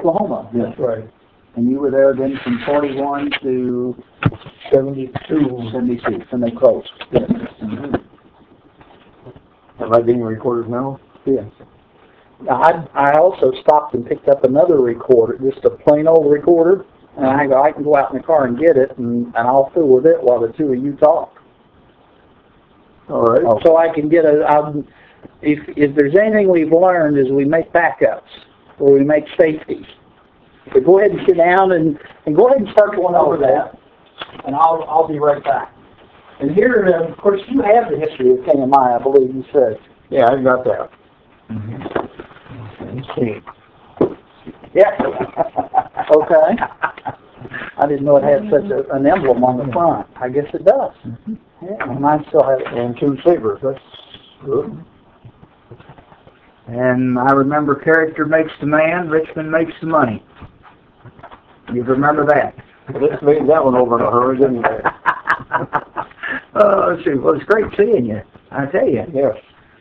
Oklahoma. That's right. And you were there then from 41 to 72. 72, and they closed. Yes. Am I being recorded now? Yes. I also stopped and picked up another recorder, just a plain old recorder, and I can go out in the car and get it, and I'll fool with it while the two of you talk. All right. So I can get if there's anything we've learned is we make backups, or we make safeties. So go ahead and sit down and go ahead and start going over that, and I'll be right back. And here, of course, you have the history of KMI, I believe you said. Yeah, I've got that. Let's see. Yeah. Okay. I didn't know it had such an emblem on the front. I guess it does. Yeah, mine still has it. And two sabers. That's good. And I remember character makes the man, Richmond makes the money. You remember that? This made that one over in a hurry, didn't it? Oh, shoot. Well, it's great seeing you, I tell you. Yes.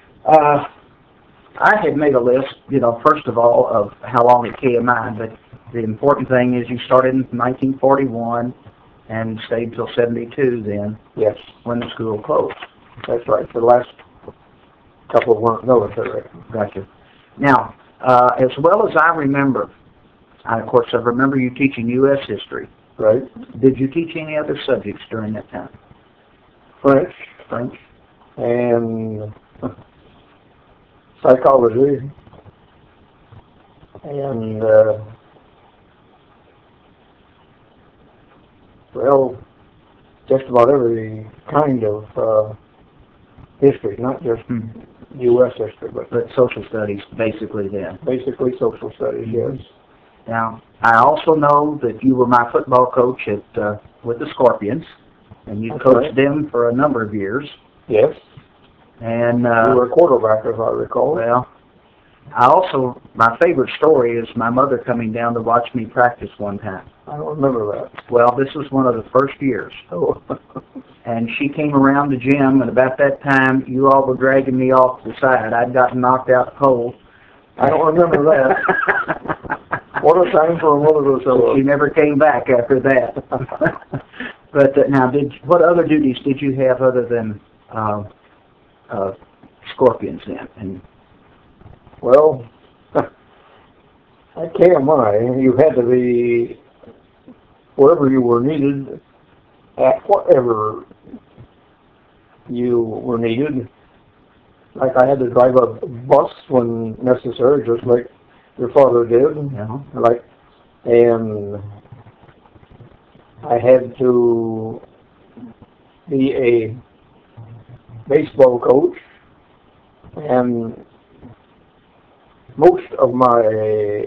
I had made a list, first of all, of how long at KMI, but the important thing is you started in 1941 and stayed till 72 then. Yes. When the school closed. That's right. The last couple weren't military. Gotcha. Now, as well as I remember, I remember you teaching U.S. history. Right. Did you teach any other subjects during that time? French. French. And psychology. And, just about every kind of history, not just U.S. history, but social studies, basically then. Basically social studies, yes. Now, I also know that you were my football coach with the Scorpions, and you coached them for a number of years. Yes. And you were a quarterback, as I recall. Well, my favorite story is my mother coming down to watch me practice one time. I don't remember that. Well, this was one of the first years. Oh. And she came around the gym, and about that time, you all were dragging me off to the side. I'd gotten knocked out cold. I don't remember that. What a time for a mother to So she never came back after that. But now, what other duties did you have other than Scorpions then? Well, at KMI, you had to be wherever you were needed, at whatever you were needed. Like I had to drive a bus when necessary, just like your father did. And I had to be a baseball coach, and most of my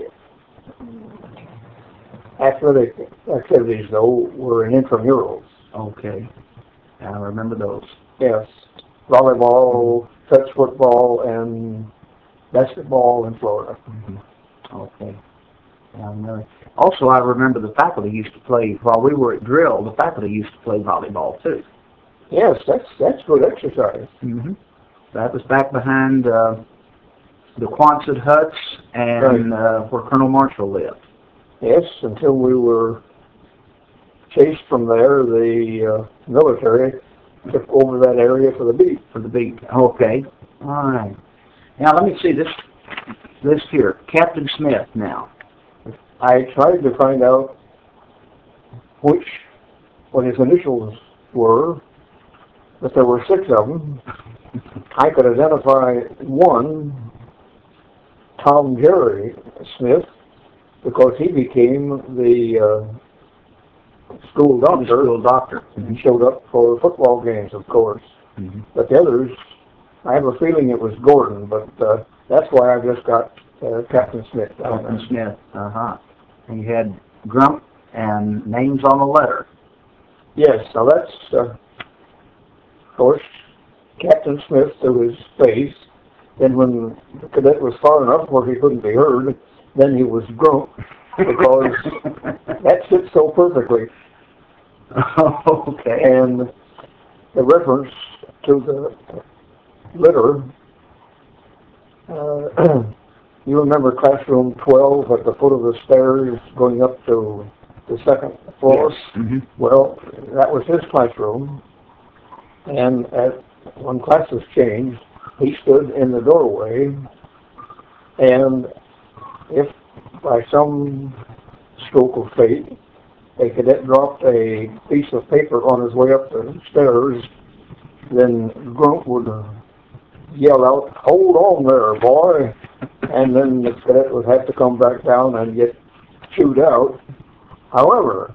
athletic activities, though, were in intramurals. Okay. I remember those. Yes. Volleyball, touch football, and basketball in Florida. Okay. Also, I remember the faculty used to play, while we were at drill, the faculty used to play volleyball, too. Yes, that's good exercise. That was back behind the Quonset huts and where Colonel Marshall lived. Yes, until we were chased from there, the military took over that area for the beat. Okay. All right. Now, let me see this here. Captain Smith now. I tried to find out what his initials were, but there were 6 of them. I could identify one, Tom Jerry Smith, because he became the school doctor. He showed up for football games, of course. But the others, I have a feeling it was Gordon, but that's why I just got Captain Smith. Captain Smith, And you had Grump and names on the letter. Yes, so that's, of course, Captain Smith to his face. Then when the cadet was far enough where he couldn't be heard, then he was Grump, because that fits so perfectly. Okay. And the reference to the litter You remember classroom 12 at the foot of the stairs going up to the second floor? Yes. Mm-hmm. Well, that was his classroom. And when classes changed, he stood in the doorway. And if by some stroke of fate, a cadet dropped a piece of paper on his way up the stairs, then Grunt would yell out, "Hold on there, boy," and then the cadet would have to come back down and get chewed out. However,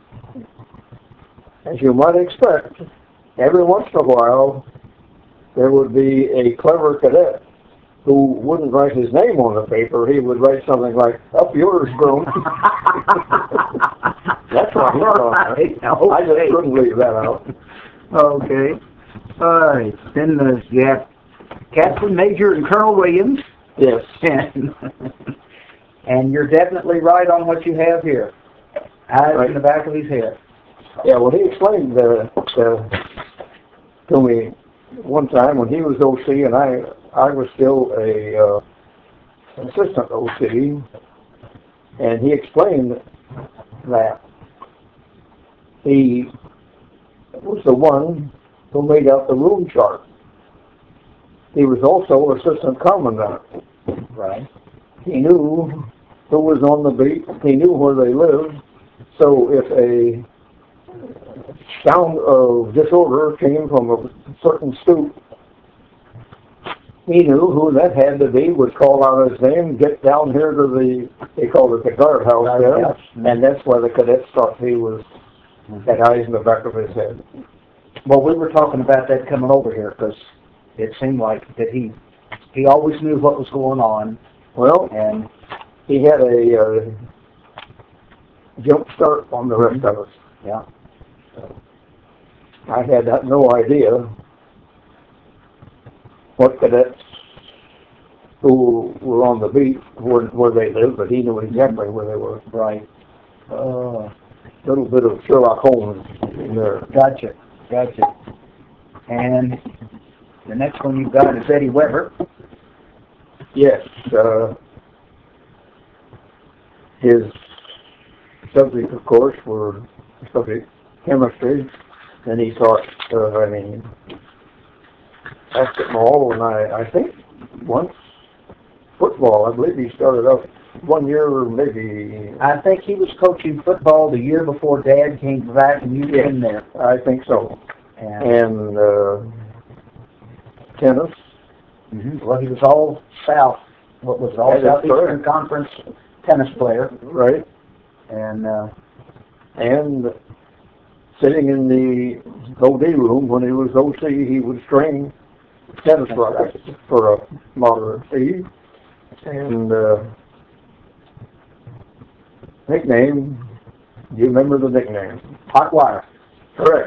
as you might expect, every once in a while, there would be a clever cadet who wouldn't write his name on the paper. He would write something like, "Up yours, Grunt." That's what he thought. Okay. I just couldn't leave that out. Okay. All right. Then you have Captain, Major, and Colonel Williams. Yes. And you're definitely right on what you have here. Eyes Right. in the back of his head. Yeah, well, he explained to me one time when he was OC and I was still a assistant OC, and he explained that he was the one who made out the room chart. He was also assistant commandant. Right. He knew who was on the beat. He knew where they lived. So if a sound of disorder came from a certain stoop, he knew who that had to be, would call out his name, get down here to they called it the guardhouse there, Guardhouse. and that's why the cadets thought he had eyes in the back of his head. Well, we were talking about that coming over here because it seemed like that he always knew what was going on, Well, and he had a jump start on the rest of us. yeah. I had no idea what cadets who were on the beat where they lived, but he knew exactly where they were. Right. Little bit of Sherlock Holmes in there. Gotcha. And the next one you've got is Eddie Weber. Yes, his subject, of course, were chemistry, and he taught, basketball, and I think once football. I believe he started out 1 year, or maybe. I think he was coaching football the year before Dad came back, and you were in there. I think so. And tennis. Mm-hmm. Well, he was all South. What was it? All Southeastern Conference tennis player. Right. And sitting in the OD room when he was OC, he would string tennis rackets for a moderate fee. And nickname, do you remember the nickname? Hot Wire. Correct.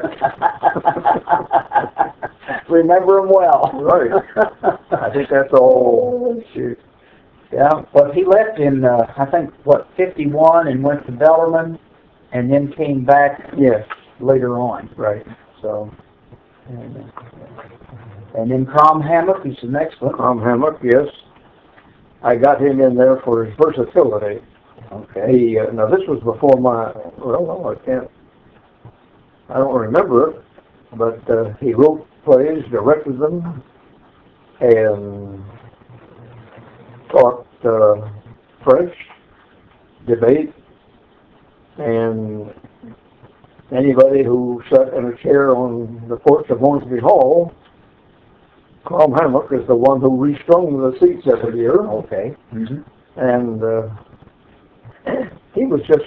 Remember him well. Right. I think that's all. Shoot. Yeah, well, he left in, I think, 51 and went to Bellarmine and then came back later on. Right. So, and then Crom Hammock is the next one. Crom Hammock, yes. I got him in there for his versatility. Okay. Now this was before I don't remember it, but he wrote plays, directed them, and taught French, debate, and anybody who sat in a chair on the porch of Hornsby Hall, Crom Hammock is the one who restrung the seats every year. Okay. Mm-hmm. And he was just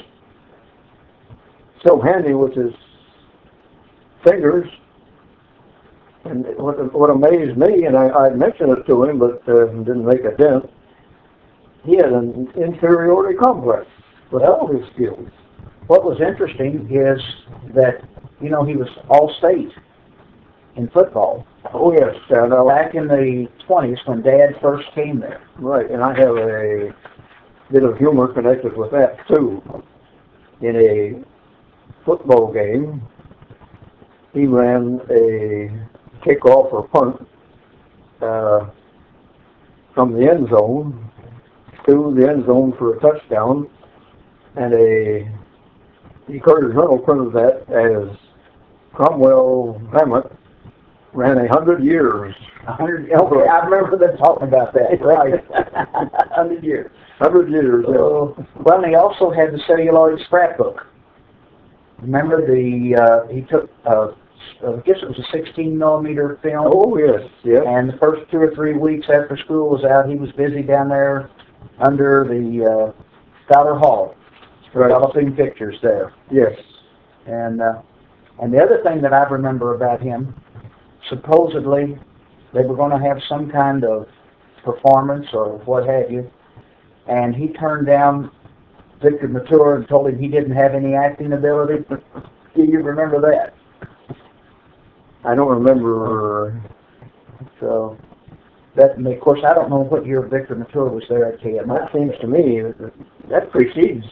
so handy with his fingers. And what amazed me, and I mentioned it to him, but didn't make a dent, he had an inferiority complex with all his skills. What was interesting is that, he was all-state in football. Oh, yes. Back in the 20s when Dad first came there. Right, and I have a bit of humor connected with that, too. In a football game, he ran a kickoff or punt from the end zone to the end zone for a touchdown, and the Courier-Journal printed that as Cromwell Hammett ran 100 years. 100. Okay, I remember them talking about that. Right. 100 years. 100 years. Yeah. Well, they also had the celluloid scrapbook. Remember he took, I guess it was a 16 millimeter film. Oh, yes, yes. And the first 2 or 3 weeks after school was out, he was busy down there under the Scholar Hall, developing pictures there. Yes. And the other thing that I remember about him, supposedly they were going to have some kind of performance or what have you, and he turned down Victor Mature and told him he didn't have any acting ability. Do you remember that? I don't remember. So, that, of course, I don't know what year Victor Mature was there at KM. That seems to me that precedes.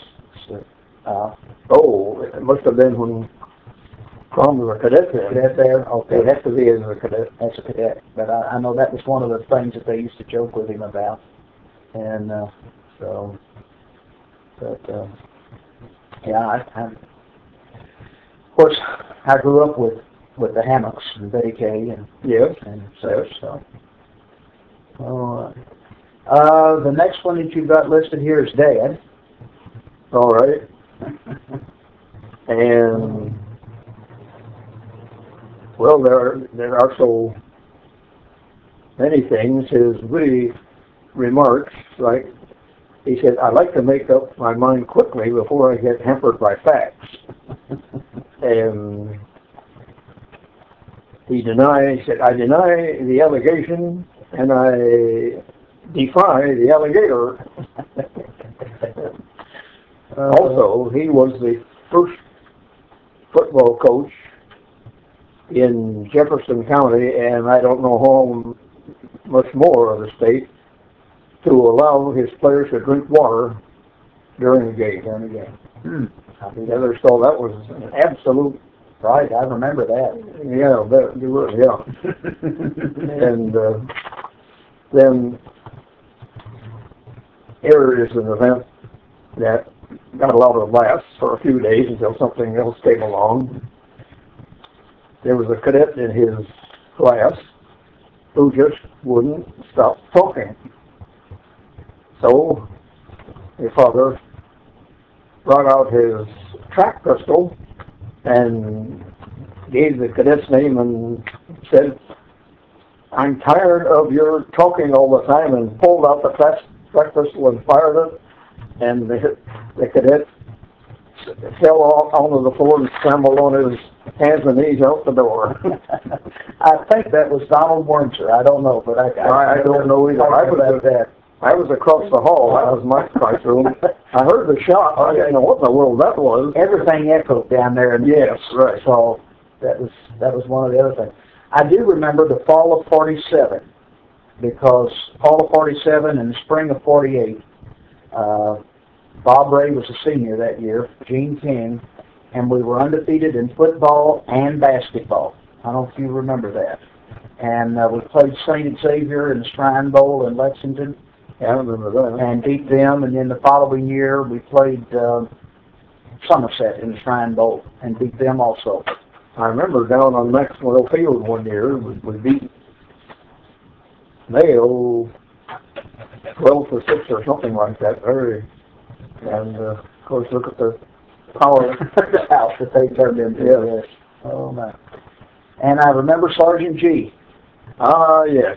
It must have been when Crom was a cadet there. Cadet there? Okay. It has to be as a cadet. As a cadet. But I know that was one of the things that they used to joke with him about. And yeah, of course, I grew up with the Hammocks and Betty Kay and yes, and such. So, the next one that you've got listed here is Dad. All right, and well, there are so many things. His witty remarks, like he said, "I like to make up my mind quickly before I get hampered by facts," and he said, "I deny the allegation and I defy the alligator." Also, he was the first football coach in Jefferson County, and I don't know how much more of the state, to allow his players to drink water during the game. So that was an absolute. Right, I remember that. Yeah, and then here is an event that got a lot of laughs for a few days until something else came along. There was a cadet in his class who just wouldn't stop talking. So his father brought out his track pistol and gave the cadet's name and said, "I'm tired of your talking all the time," and pulled out the track pistol and fired it, and the cadet fell onto the floor and scrambled on his hands and knees out the door. I think that was Donald Wormser. I don't know, but I don't know either. I was across the hall. That was my classroom. I heard the shot. I didn't know what in the world that was. Everything echoed down there. Yes, right. So that was one of the other things. I do remember the fall of '47, because fall of '47 and the spring of '48, Bob Ray was a senior that year, Gene King, and we were undefeated in football and basketball. I don't know if you remember that. And we played St. Xavier in the Shrine Bowl in Lexington. Yeah, I remember that. And beat them, and then the following year we played Somerset in the Shrine Bowl and beat them also. I remember down on Maxwell Field one year, we beat Mayo 12-6 or something like that. And of course, look at the power the house that they turned into. Yes. Oh my! And I remember Sergeant G. Yes.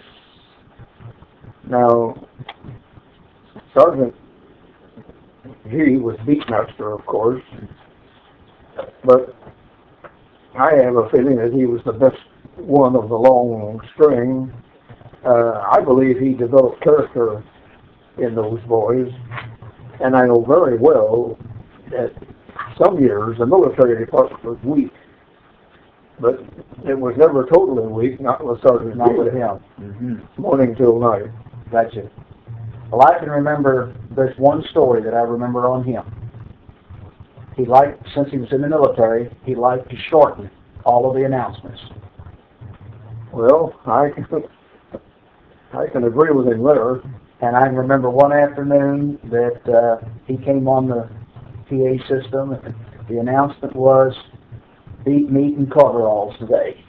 Now, Sergeant G was beatmaster, of course, but I have a feeling that he was the best one of the long string. I believe he developed character in those boys, and I know very well that some years the military department was weak, but it was never totally weak, not with Sergeant G. Not with him. Morning till night. Gotcha. Well, I can remember, there's one story that I remember on him. He liked, since he was in the military, he liked to shorten all of the announcements. Well, I can agree with him there. And I remember one afternoon that he came on the PA system, and the announcement was, beef, meat, and coveralls today.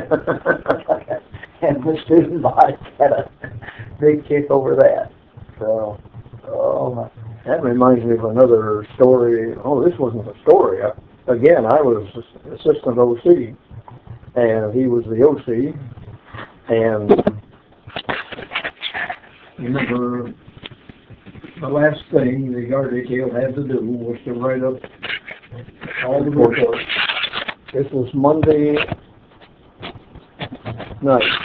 And the student body had a big kick over that. So, oh my. That reminds me of another story. Oh, this wasn't a story. Again, I was assistant OC, and he was the OC. And remember, the last thing the guard detail had to do was to write up all the reports. This was Monday night.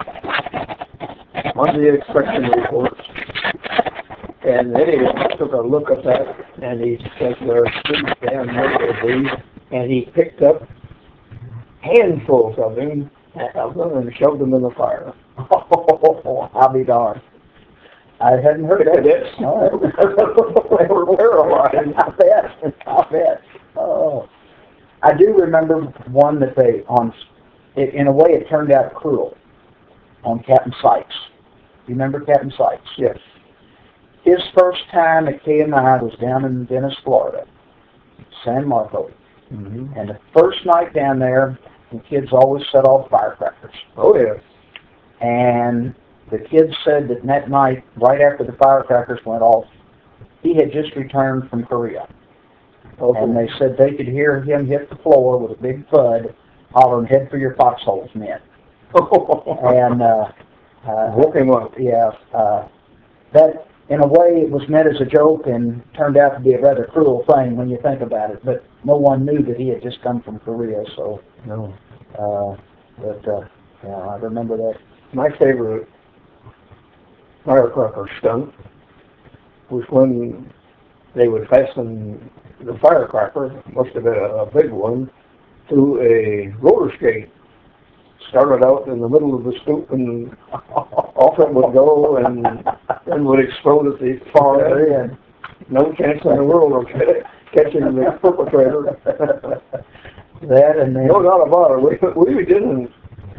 Monday inspection reports. And then he took a look at that, and he said, "There's three damn many of these," and he picked up handfuls of them and shoved them in the fire. Oh, I'll be darned. I hadn't heard that. They were paralyzed. I bet. Oh, I do remember one that in a way, it turned out cruel on Captain Sykes. You remember Captain Sykes? Yes. His first time at KMI was down in Venice, Florida, San Marco. Mm-hmm. And the first night down there, the kids always set off firecrackers. Oh, yes. And the kids said that night, right after the firecrackers went off, he had just returned from Korea. Okay. And they said they could hear him hit the floor with a big thud, hollering, "Head for your foxholes, men." And woke him up. Yeah. That, in a way, it was meant as a joke and turned out to be a rather cruel thing when you think about it. But no one knew that he had just come from Korea, so. No. Yeah, I remember that. My favorite firecracker stunt was when they would fasten the firecracker, must have been a big one, to a roller skate. Started out in the middle of the stoop, and off it would go, and then would explode at the far end. No chance in the world of catching the perpetrator. That and then, no doubt about it. We didn't.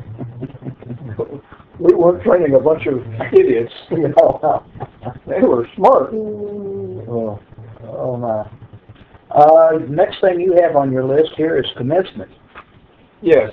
We weren't training a bunch of idiots. They were smart. Oh my. Next thing you have on your list here is commencement. Yes.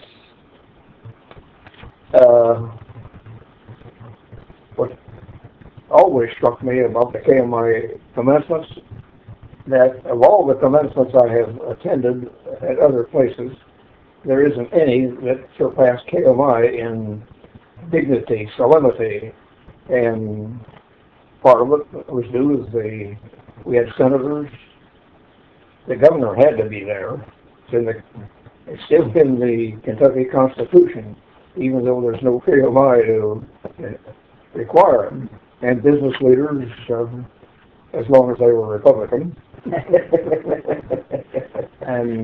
What always struck me about the KMI commencements, that of all the commencements I have attended at other places, there isn't any that surpass KMI in dignity, solemnity, and part of it was due is we had senators. The governor had to be there. It's still in the Kentucky Constitution, even though there's no KMI to require it. And business leaders, as long as they were Republican. And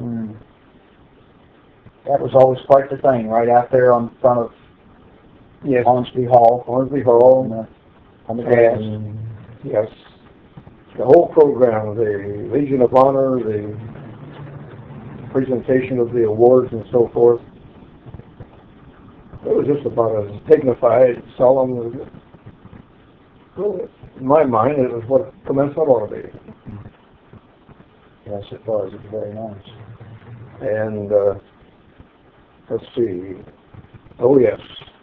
that was always quite the thing, right out there on front of Hornsby Hall. Hornsby Hall. On the grass. Yes. The whole program, the Legion of Honor, the presentation of the awards and so forth. It was just about as dignified, solemn as, well, in my mind, it was what commencement ought to be. Yes, it was. It was very nice. And, let's see. Oh, yes.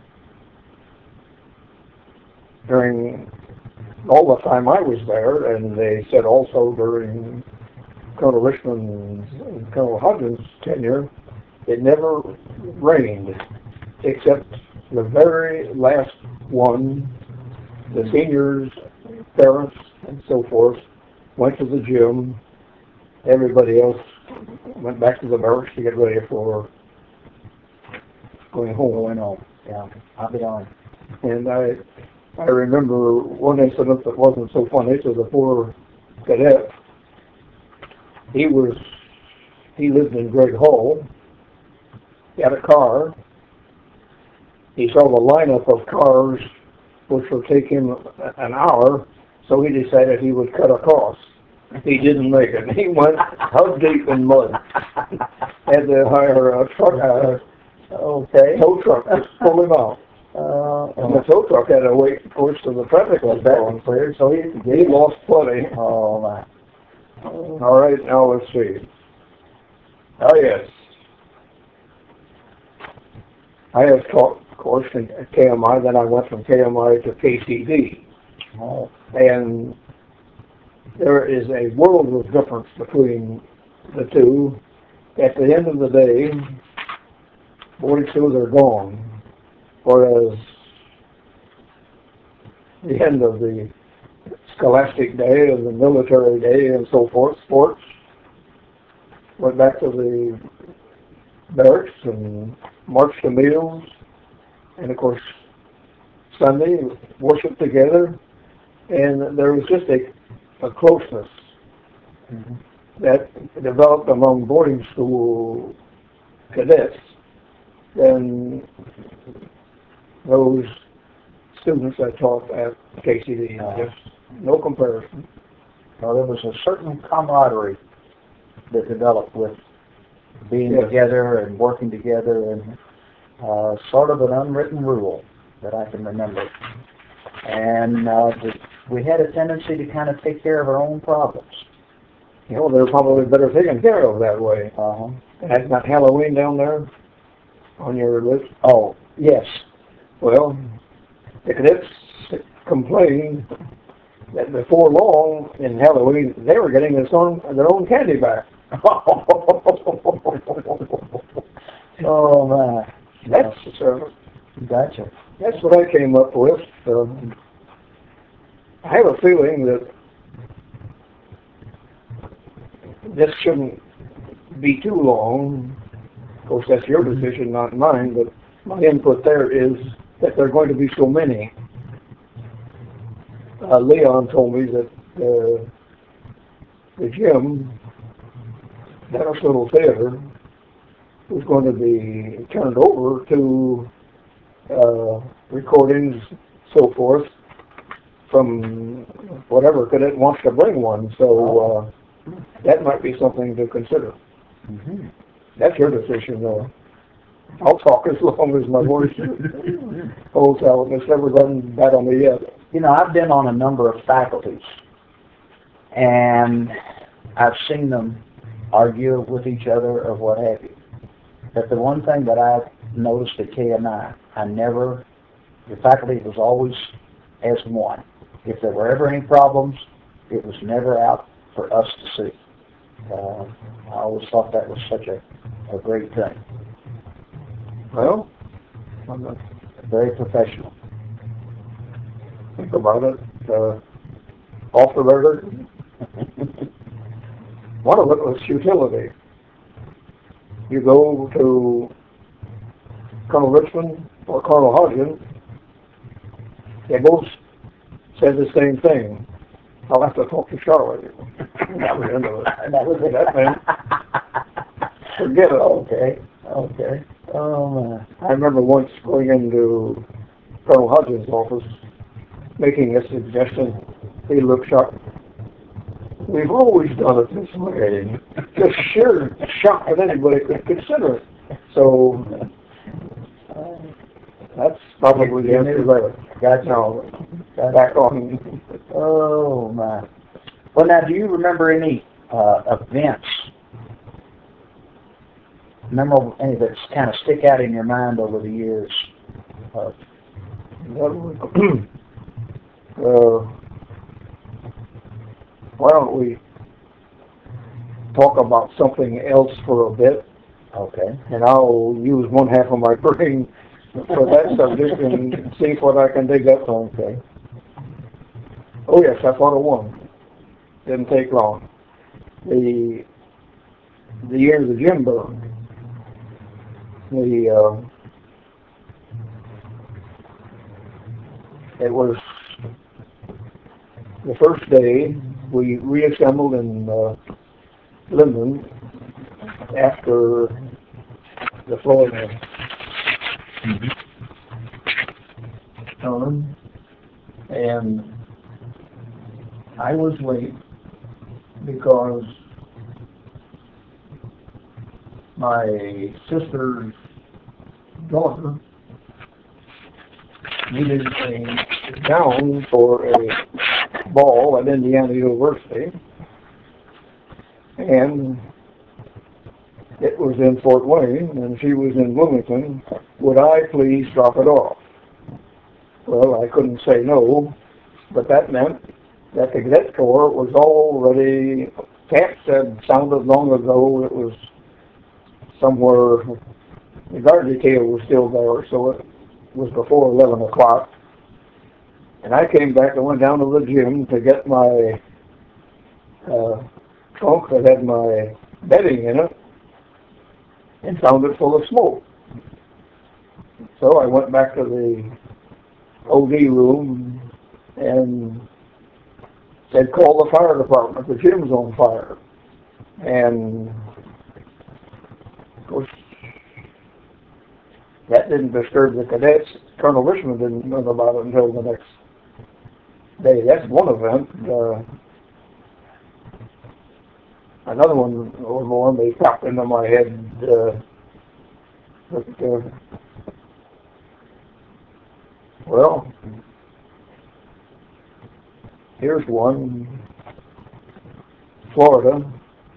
During all the time I was there, and they said also during Colonel Richmond's and Colonel Hodgins' tenure, it never rained, except the very last one. The seniors, parents, and so forth went to the gym. Everybody else went back to the barracks to get ready for going home. Yeah, I'll be on. And I remember one incident that wasn't so funny to the poor cadet. He lived in Great Hall. He had a car. He saw the lineup of cars, which would take him an hour, so he decided he would cut across. He didn't make it. He went hug deep in mud. Had to hire a truck, tow truck to pull him out. And the tow truck had to wait most of the traffic was going clear, so he lost plenty. Oh, my. All right, now let's see. Oh, yes. I have taught, of course, at KMI, then I went from KMI to KCD. Oh. And there is a world of difference between the two. At the end of the day, boarding schools are gone, whereas the end of the scholastic day and the military day and so forth, sports, went back to the barracks and marched to meals, and of course Sunday worship together, and there was just a closeness that developed among boarding school cadets than those students I taught at KCD. Just no comparison. Well, there was a certain camaraderie that developed with being together and working together, and sort of an unwritten rule that I can remember. And we had a tendency to kind of take care of our own problems. You know, they're probably better taken care of that way. Uh-huh. That's not Halloween down there on your list? Oh, yes. Well, the cadets complained that before long in Halloween they were getting their own candy back. Oh, man. That's Gotcha. That's what I came up with. I have a feeling that this shouldn't be too long. Of course, that's your decision, not mine, but my input there is that there are going to be so many. Leon told me that the gym, Dallas Little Theater, was going to be turned over to recordings, so forth, from whatever cadet wants to bring one. So that might be something to consider. Mm-hmm. That's your decision, though. I'll talk as long as my voice holds out. It's never done that on me yet. You know, I've been on a number of faculties, and I've seen them argue with each other or what have you. But the one thing that I've noticed at KMI, the faculty was always as one. If there were ever any problems, it was never out for us to see. I always thought that was such a great thing. Well, I'm not Very professional. think about it. Off the record, one of it was futility. You go to Colonel Richmond or Colonel Hodgson, they both said the same thing. I'll have to talk to Charlotte. That was the end of it. That was it. That thing. Forget it. Okay. Oh, man. I remember once going into Colonel Hodgson's office, making a suggestion. He looked shocked. We've always done it this way. Just sheer shock that anybody could consider it. So that's probably the answer there. Gotcha. Now, back on. Oh, my. Well, now, do you remember any events, memorable, any that kind of stick out in your mind over the years? Why don't we talk about something else for a bit? Okay. And I'll use one half of my brain for that subject and see what I can dig up. Okay. Oh yes, I thought of one. Didn't take long. The year the gym burned. It was the first day we reassembled in Linden after the Florida storm, and I was late because my sister's daughter needed a gown for a ball at Indiana University, and it was in Fort Wayne, and she was in Bloomington. Would I please drop it off? Well, I couldn't say no, but that meant that the cadet corps was already, camp had sounded long ago. It was somewhere, the guard detail was still there, so it was before 11 o'clock. And I came back and went down to the gym to get my trunk that had my bedding in it, and found it full of smoke. So I went back to the OD room and said, call the fire department, the gym's on fire. And of course, that didn't disturb the cadets. Colonel Richmond didn't know about it until the next day. That's one event. Another one, they popped into my head. Well, here's one. Florida.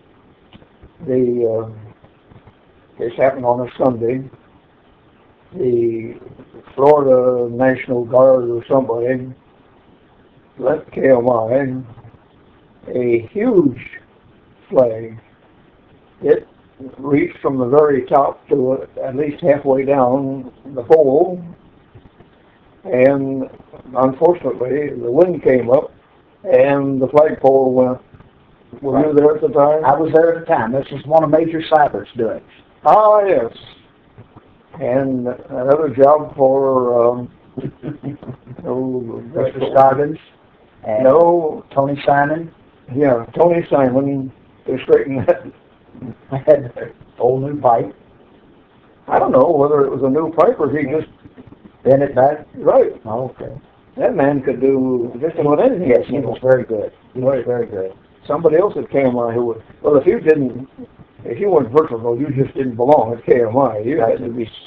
This happened on a Sunday. The Florida National Guard or somebody lent KMI a huge flag. It reached from the very top to at least halfway down the pole, and unfortunately the wind came up and the flagpole went. Were you there at the time? I was there at the time. This is one of Major Cybert's doings. Ah, yes. And another job for Mr. Scoggins and Tony Simon. Yeah, Tony Simon to straighten that. I had an old new pipe. I don't know whether it was a new pipe or he just bent it back. Right. Oh, okay. That man could do just about anything. Yes, he was very good. He was very good. Somebody else at KMI who would, well, if you weren't versatile, you just didn't belong at KMI. You had to be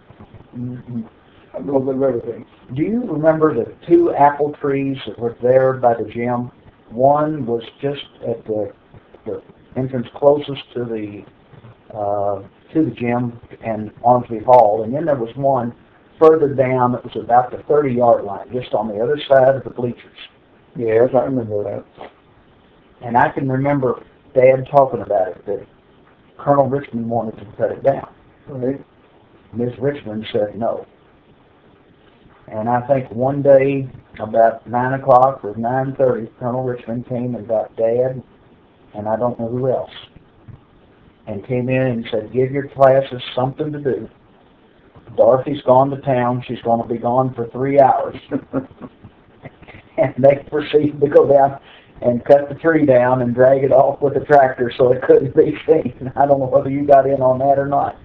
a little bit of everything. Do you remember the two apple trees that were there by the gym? One was just at the entrance closest to the gym and Ormsby Hall, and then there was one further down that was about the 30-yard line, just on the other side of the bleachers. Yes, I remember that. And I can remember Dad talking about it, that Colonel Richmond wanted to cut it down. Right. Ms. Richmond said no. And I think one day, about 9 o'clock or 9:30, Colonel Richmond came and got Dad, and I don't know who else, and came in and said, give your classes something to do. Dorothy's gone to town. She's going to be gone for 3 hours. And they proceeded to go down and cut the tree down and drag it off with a tractor so it couldn't be seen. I don't know whether you got in on that or not.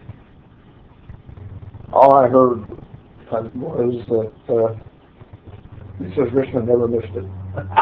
All I heard was that Mrs. Richmond never missed it.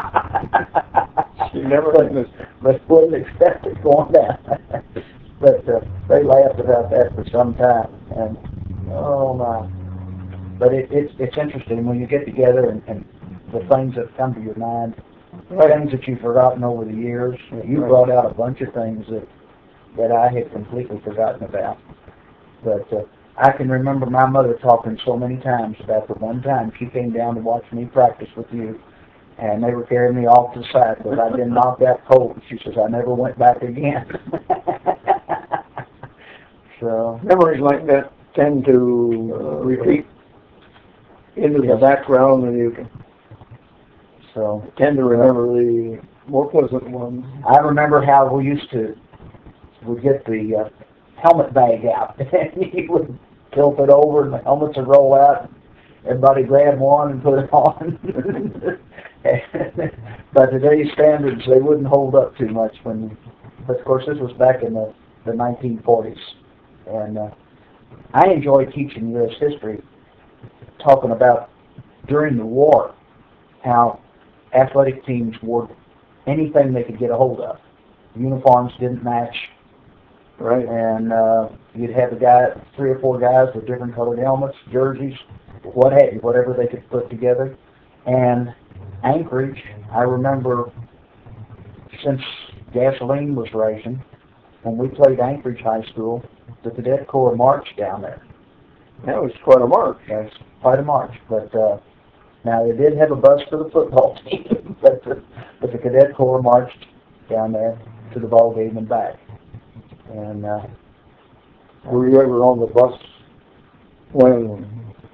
She never missed it. But wouldn't expect it going down. But they laughed about that for some time. And oh my! But it's interesting when you get together and the things that come to your mind, things that you've forgotten over the years. You brought out a bunch of things that I had completely forgotten about. But I can remember my mother talking so many times about the one time she came down to watch me practice with you, and they were carrying me off to the side because I'd been knocked out cold. She says, I never went back again. So memories like that tend to repeat into the background, and you can tend to remember the more pleasant ones. I remember how we'd get the helmet bag out, and you would tilt it over, and the helmets would roll out. Everybody grab one and put it on. By today's standards, they wouldn't hold up too much. But of course, this was back in the 1940s, and I enjoy teaching U.S. history, talking about during the war how athletic teams wore anything they could get a hold of. Uniforms didn't match. Right. And you'd have a guy, 3 or 4 guys with different colored helmets, jerseys, what have you, whatever they could put together. And Anchorage, I remember, since gasoline was rationed, when we played Anchorage High School, the Cadet Corps marched down there. That was quite a march. That's quite a march. But now they did have a bus for the football team, but the Cadet Corps marched down there to the ball game and back. And were you ever on the bus when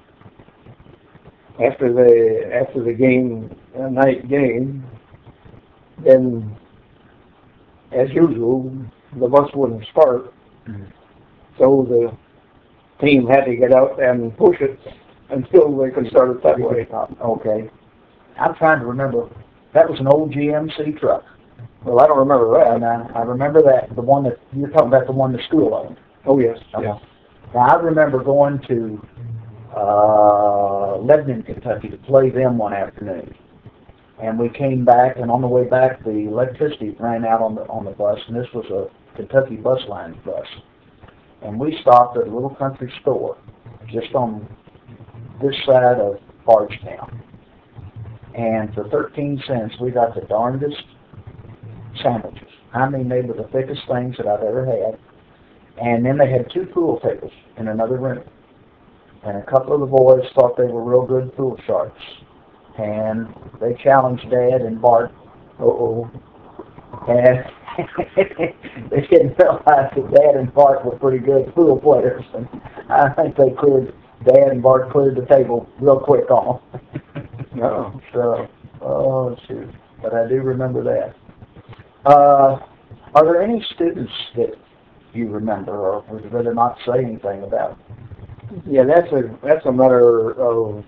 after the game, a night game, then as usual the bus wouldn't start, so the team had to get out and push it until they could start it that way. Okay. I'm trying to remember. That was an old GMC truck. Well, I don't remember that. And I remember that, the one that, you're talking about the one the school owned. Oh, yes. Now, I remember going to Lebanon, Kentucky to play them one afternoon. And we came back, and on the way back, the electricity ran out on the bus, and this was a Kentucky Bus Line bus. And we stopped at a little country store just on this side of Bardstown. And for 13 cents, we got the darndest sandwiches. I mean, they were the thickest things that I've ever had. And then they had 2 pool tables in another room. And a couple of the boys thought they were real good pool sharks. And they challenged Dad and Bart. And they didn't realize that Dad and Bart were pretty good pool players. And I think Dad and Bart cleared the table real quick on them. No. So, oh shoot. But I do remember that. Are there any students that you remember, or would you rather not say anything about? Yeah, that's a matter of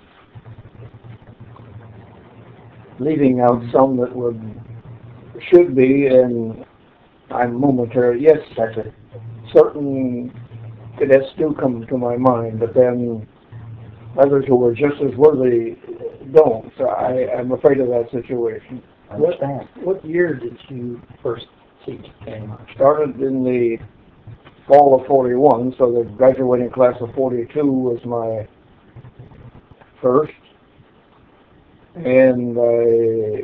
leaving out some that should be, and I'm momentary. Yes, That's it. certain cadets do come to my mind, but then others who were just as worthy don't. So I'm afraid of that situation. I understand. What year did you first teach? Started in the fall of 41, so the graduating class of 42 was my first. And I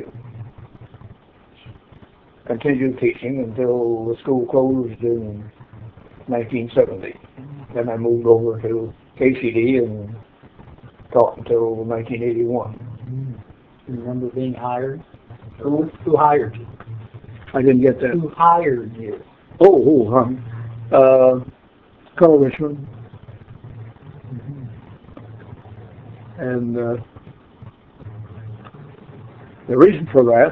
continued teaching until the school closed in 1970. Then I moved over to KCD and taught until 1981. You remember being hired? Who hired you? I didn't get that. Who hired you? Colonel Richmond. And the reason for that,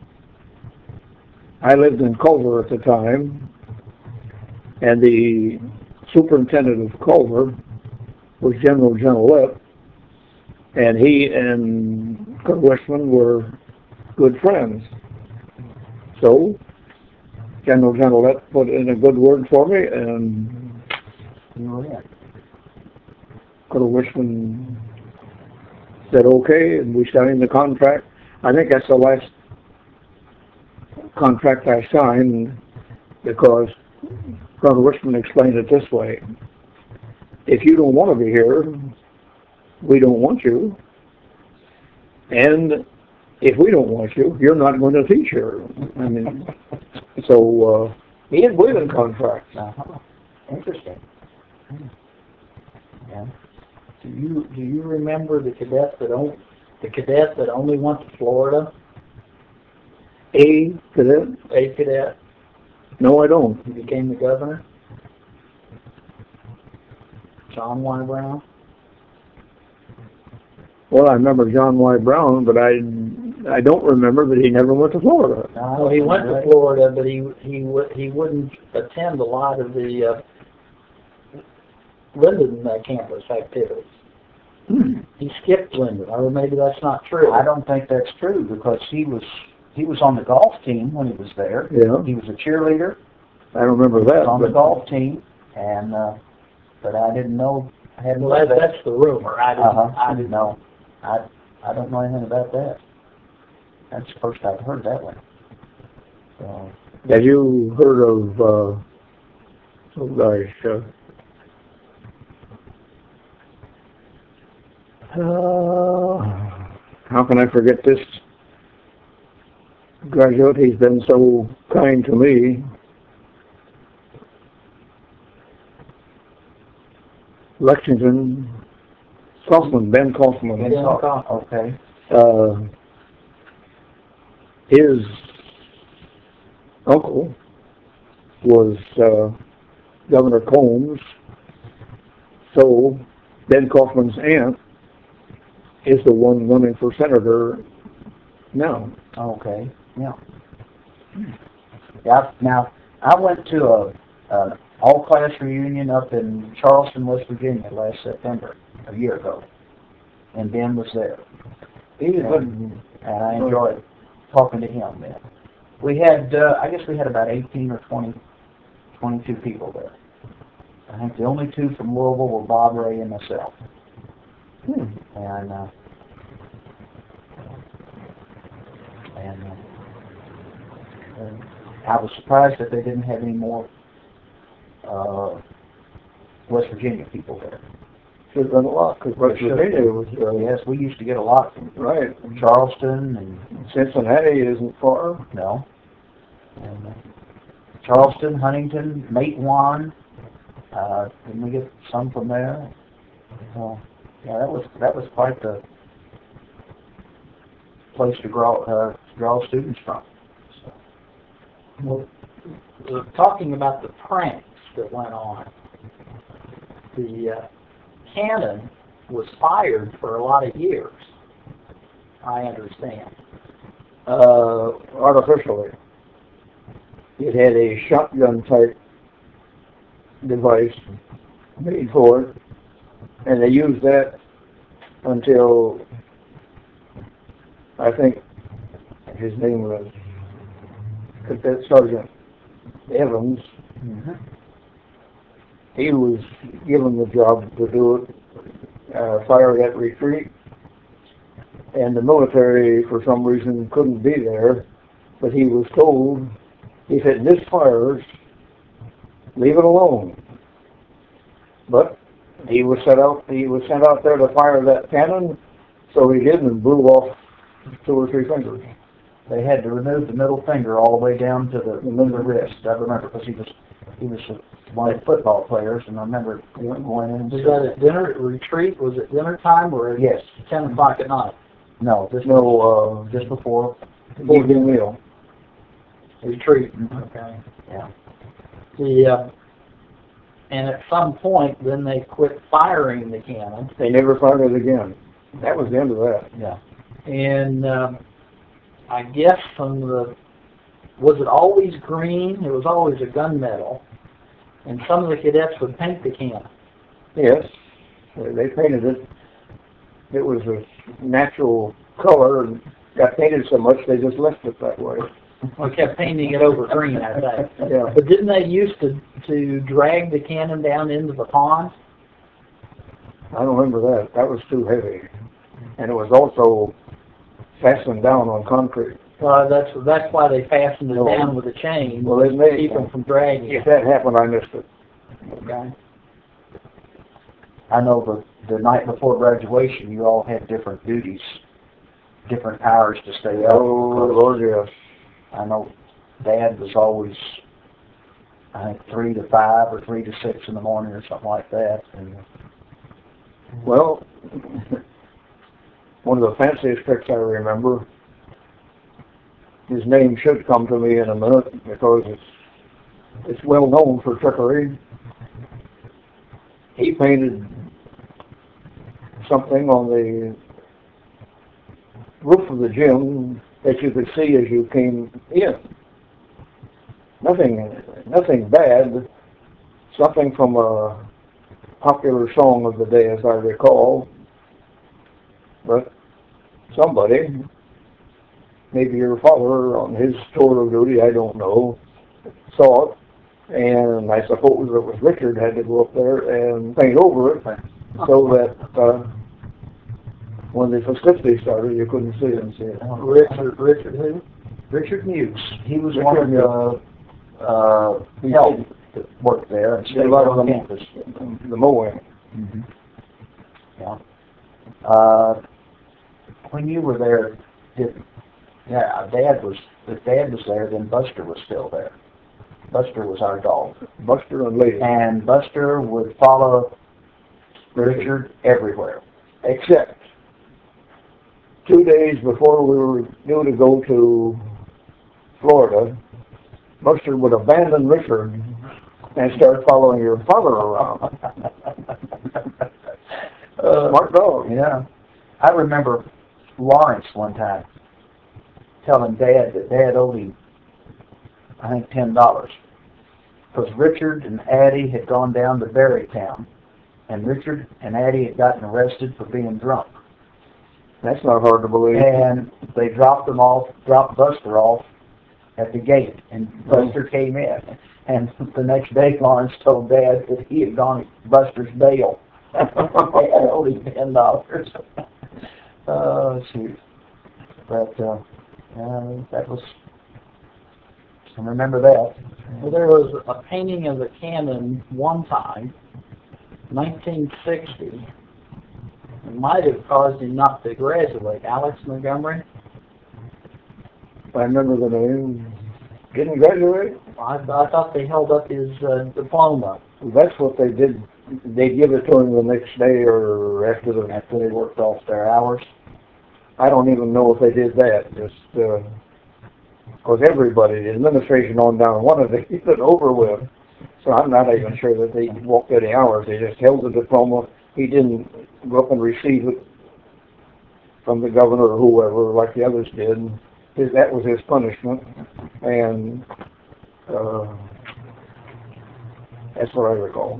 I lived in Culver at the time, and the superintendent of Culver was General Gentilette, and he and Colonel Richmond were good friends. So General Gentilette put in a good word for me, and Colonel Richmond said okay, and we signed the contract. I think that's the last contract I signed, because Colonel Richmond explained it this way: if you don't want to be here, we don't want you, and if we don't want you, you're not going to teach here. I mean, so he had women contracts. Interesting. Yeah. Do you remember the cadet that only went to Florida? A cadet? A cadet. No, I don't. He became the governor. John Y. Brown. Well, I remember John Y. Brown, but I don't remember that he never went to Florida. Well, he went to Florida, but he wouldn't attend a lot of the Linden campus activities. He skipped Linden, or maybe that's not true. I don't think that's true, because he was on the golf team when he was there. Yeah. He was a cheerleader. I don't remember that. He was on the golf team, and but I didn't know. I hadn't Well, read that. that's the rumor. I didn't know. I don't know anything about that. That's the first I've heard that one. So, Have you heard of Oh gosh. How can I forget this graduate? He's been so kind to me. Lexington, Kaufman, Ben Kaufman. Okay. His uncle was Governor Combs, so Ben Kaufman's aunt is the one running for senator now. Okay. Yeah. Yeah. Now, I went to an all-class reunion up in Charleston, West Virginia last September, a year ago, and Ben was there. And I enjoyed talking to him then. We had, I guess we had about 18 or 22 people there. I think the only two from Louisville were Bob Ray and myself. And I was surprised that they didn't have any more West Virginia people there. Should have been a lot, because West Virginia was... yes, we used to get a lot from Charleston and... Cincinnati isn't far. No. And, Charleston, Huntington, Matewan. Didn't we get some from there? So, yeah, that was quite the place to draw students from. So. Well, talking about the pranks that went on, the cannon was fired for a lot of years, I understand. Artificially. It had a shotgun type device made for it, and they used that until I think his name was Cadet Sergeant Evans. Mm-hmm. He was given the job to do it, fire at retreat, and the military for some reason couldn't be there, but he was told, if it misfires, leave it alone. But he was sent out there to fire that cannon, so he did and blew off 2 or 3 fingers. They had to remove the middle finger all the way down to the wrist. I remember because he was one of the football players, and I remember going in. Was that at dinner at retreat? Was it dinner time or yes, 10 o'clock at night? No, just before evening meal. Retreat. Mm-hmm. Okay. Yeah. And at some point, then they quit firing the cannon. They never fired it again. That was the end of that. Yeah. And I guess was it always green? It was always a gunmetal. And some of the cadets would paint the cannon. Yes, they painted it. It was a natural color and got painted so much they just left it that way. Well, kept painting it over green, I think. Yeah. But didn't they used to drag the cannon down into the pond? I don't remember that. That was too heavy. And it was also fastened down on concrete. That's why they fastened it down with a chain. Well, they may keep them from dragging. If that happened, I missed it. Okay. I know the night before graduation, you all had different duties, different hours to stay up. Oh, Lord, yes. I know Dad was always, I think, 3 to 5 or 3 to 6 in the morning or something like that. And, well, one of the fanciest tricks I remember, his name should come to me in a minute because it's well known for trickery. He painted something on the roof of the gym that you could see as you came in. Nothing bad. Something from a popular song of the day, as I recall. But somebody, maybe your father on his tour of duty, I don't know, saw it. And I suppose it was Richard had to go up there and paint over it so that when the festivities started, you couldn't see it. Richard who? Richard Muse. He was Richard one of the that worked there and Did stayed a lot on of campus. the mowing. Mm-hmm. Yeah. When you were there, if Dad was there, then Buster was still there. Buster was our dog. Buster and Lady. And Buster would follow Richard everywhere. Except 2 days before we were due to go to Florida, Buster would abandon Richard and start following your father around. Smart dog. Yeah. I remember Lawrence one time telling Dad that Dad owed him, I think, $10. Because Richard and Addie had gone down to Berrytown, and Richard and Addie had gotten arrested for being drunk. That's not hard to believe. And they dropped Buster off at the gate, and Buster came in. And the next day, Lawrence told Dad that he had gone Buster's bail. Dad owed him $10. Oh, shoot. But that was, I remember that. Well, there was a painting of the cannon one time, 1960. It might have caused him not to graduate. Alex Montgomery. I remember the name. Didn't graduate? I thought they held up his diploma. That's what they did. They give it to him the next day or after After they worked off their hours. I don't even know if they did that. Just because everybody, the administration on down, wanted to keep it over with. So I'm not even sure that they walked any hours. They just held the diploma. He didn't go up and receive it from the governor or whoever like the others did. That was his punishment. And that's what I recall.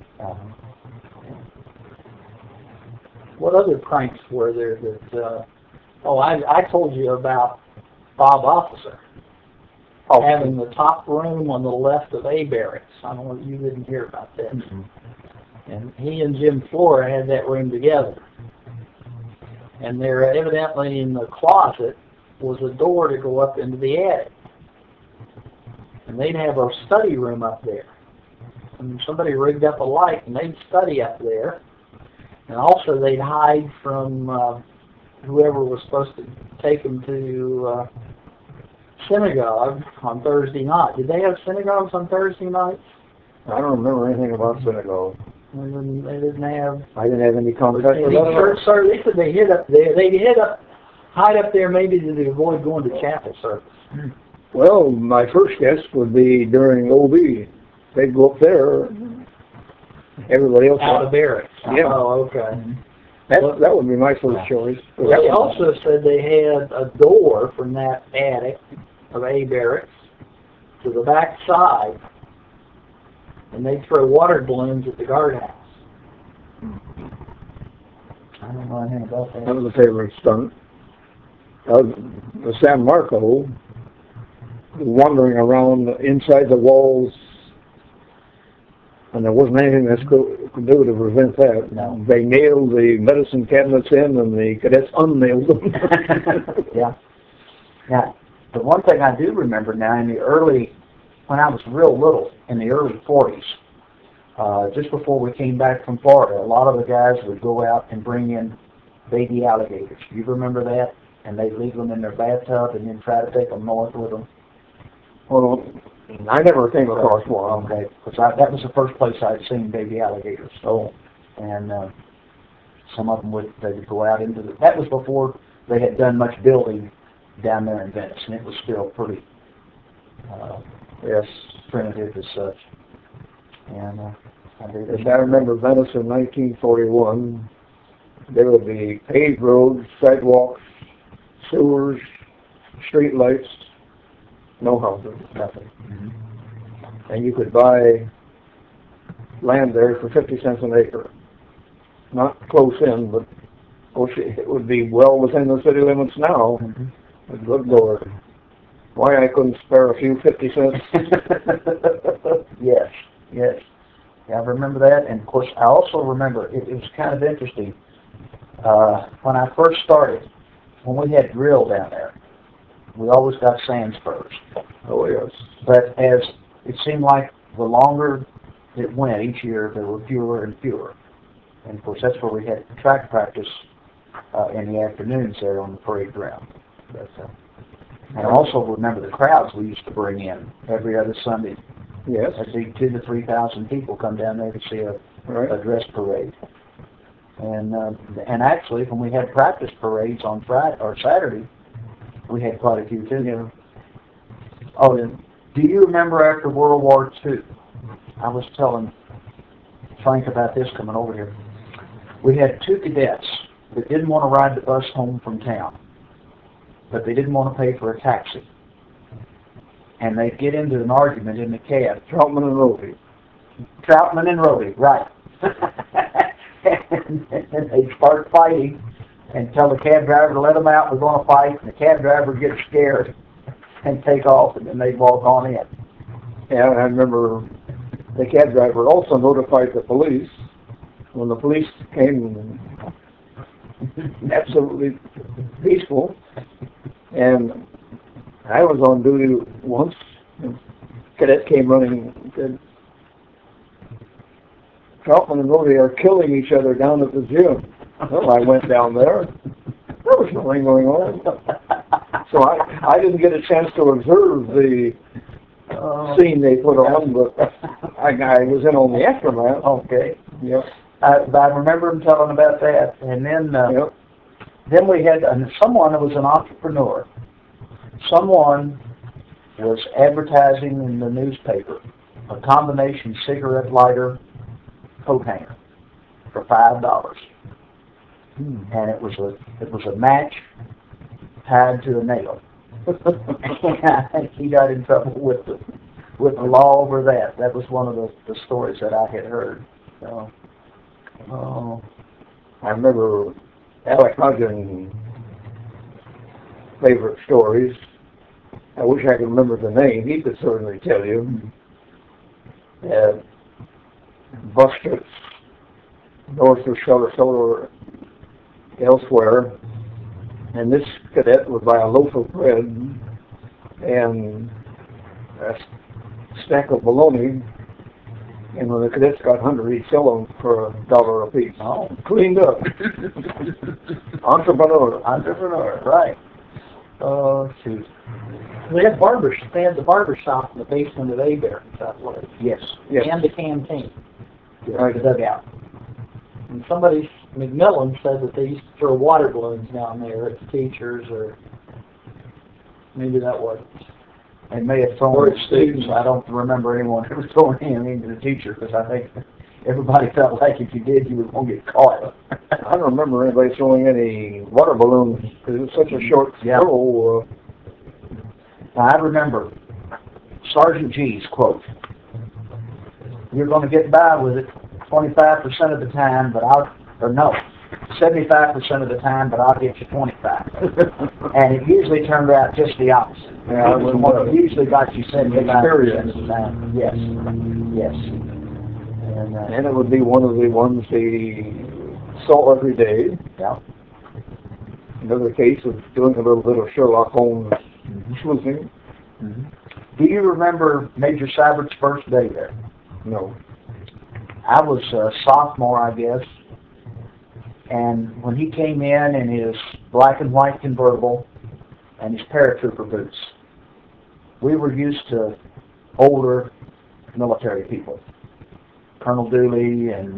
What other pranks were there that, I told you about Bob Officer having the top room on the left of A barracks. I don't know if you didn't hear about that. Mm-hmm. And he and Jim Flora had that room together. And there evidently in the closet was a door to go up into the attic. And they'd have a study room up there. And somebody rigged up a light and they'd study up there. And also they'd hide from whoever was supposed to take them to synagogue on Thursday night. Did they have synagogues on Thursday nights? I don't remember anything about synagogue. They didn't have. I didn't have any contact with Church service. They said they hid up there. They hide up there maybe to avoid going to chapel service. Well, my first guess would be during OB. They'd go up there. Everybody else Out of barracks. Yeah. Oh, okay. That would be my first choice. They also said they had a door from that attic of A barracks to the back side, and they'd throw water balloons at the guardhouse. I don't know anything about that. That was a favorite stunt. The San Marco, wandering around inside the walls, and there wasn't anything that could do to prevent that. No. They nailed the medicine cabinets in, and the cadets unnailed them. Yeah. Now, the one thing I do remember now, when I was real little, in the early 40s, just before we came back from Florida, a lot of the guys would go out and bring in baby alligators. You remember that? And they'd leave them in their bathtub and then try to take them north with them. Well, I never came across one. Okay, because that was the first place I'd seen baby alligators. So, and some of them they would go out into that was before they had done much building down there in Venice, and it was still pretty primitive as such. And I remember Venice in 1941. There would be paved roads, sidewalks, sewers, street lights, no houses, nothing. Mm-hmm. And you could buy land there for 50 cents an acre. Not close in, but of course it would be well within the city limits now. Mm-hmm. But good Lord, why I couldn't spare a few 50 cents? Yes. Yeah, I remember that, and of course I also remember it was kind of interesting when I first started. When we had drill down there, we always got sand spurs. Oh yes. But as it seemed like the longer it went each year, there were fewer and fewer. And of course, that's where we had track practice in the afternoons there on the parade ground. But, and I also remember the crowds we used to bring in every other Sunday. Yes. I'd see 2,000 to 3,000 people come down there to see a dress parade. And actually, when we had practice parades on Friday or Saturday, we had quite a few too. Yeah. Oh, and do you remember after World War II? I was telling Frank about this coming over here. We had 2 cadets that didn't want to ride the bus home from town, but they didn't want to pay for a taxi. And they'd get into an argument in the cab. Troutman and Roby. Troutman and Roby, right. and they'd start fighting and tell the cab driver to let them out, we're going to fight, and the cab driver would get scared and take off, and then they'd walk on in. Yeah, and I remember the cab driver also notified the police. When the police came, absolutely peaceful, and I was on duty once, and a cadet came running and said, Troutman and Roby are killing each other down at the gym. Well, I went down there. There was nothing going on. So I didn't get a chance to observe the scene they put on, but I was in on the aftermath. Okay. Yep. I remember him telling about that. And then then we had someone that was an entrepreneur. Someone was advertising in the newspaper a combination cigarette lighter coat hanger for $5. And it was a match tied to a nail. I think he got in trouble with the law over that. That was one of the stories that I had heard. So, I remember Alec Hodgins' favorite stories. I wish I could remember the name. He could certainly tell you. Bus trips north of Charlottesville or elsewhere, and this cadet would buy a loaf of bread and a stack of bologna, and when the cadets got hungry, he'd sell them for $1 a piece. Oh. Cleaned up. Entrepreneur, right. Oh, shoot. We had barbers. They had the barber shop in the basement of A-Bear in South Florida. Yes. And the canteen. Right. The dugout. And somebody, McMillan, said that they used to throw water balloons down there at the teachers, or maybe that wasn't. And may have thrown at students. I don't remember anyone who was throwing anything to the teacher, because I think everybody felt like if you did, you were going to get caught. I don't remember anybody throwing any water balloons because it was such a short throw. Now, I remember Sergeant G's quote, "You're going to get by with it 25% of the time, but 75% of the time, but I'll get you 25." And it usually turned out just the opposite. Yeah, it usually got you 75% of the time. Yes, yes. And it would be one of the ones they saw every day. Yeah. Another case of doing a little bit of Sherlock Holmes sleuthing. Mm-hmm. Do you remember Major Sybert's first day there? No. I was a sophomore, I guess, and when he came in his black and white convertible and his paratrooper boots, we were used to older military people, Colonel Dooley and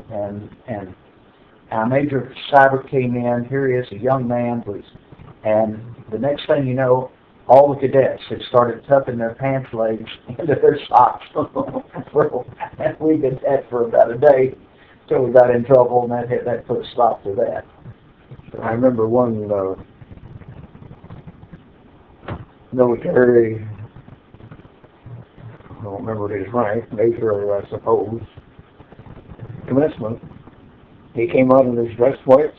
Major Sybert came in. Here he is, a young man, and the next thing you know, all the cadets had started tucking their pants legs into their socks. And we did that for about a day till we got in trouble, and that put a stop to that. I remember one military, I don't remember his rank, major, I suppose, commencement. He came out in his dress whites.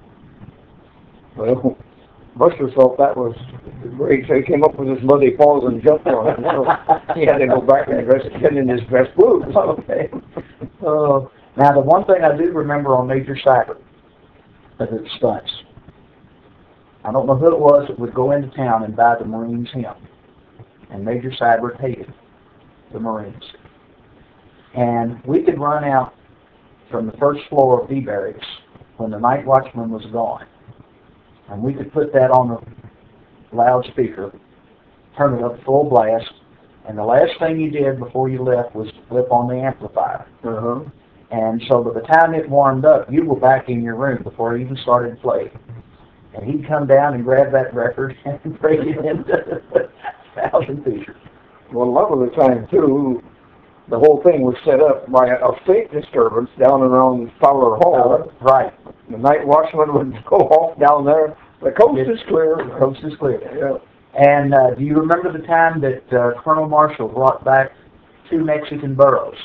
Well, Buster thought that was great, so he came up with his muddy paws and jumped on it. So he had to go back and get in his dress blues. Okay. Now, the one thing I do remember on Major Sybert is the stunts. I don't know who it was that would go into town and buy the Marines hymn. And Major Sybert hated the Marines. And we could run out from the first floor of B barracks when the night watchman was gone. And we could put that on the loudspeaker, turn it up full blast, and the last thing you did before you left was flip on the amplifier. Uh-huh. And so by the time it warmed up, you were back in your room before it even started playing. And he'd come down and grab that record and break it into 1,000 pieces. Well, a lot of the time, too, the whole thing was set up by a faint disturbance down around Fowler Hall. Right. The night watchman would go off down there. The coast is clear. The coast is clear. Yeah. And do you remember the time that Colonel Marshall brought back 2 Mexican burros?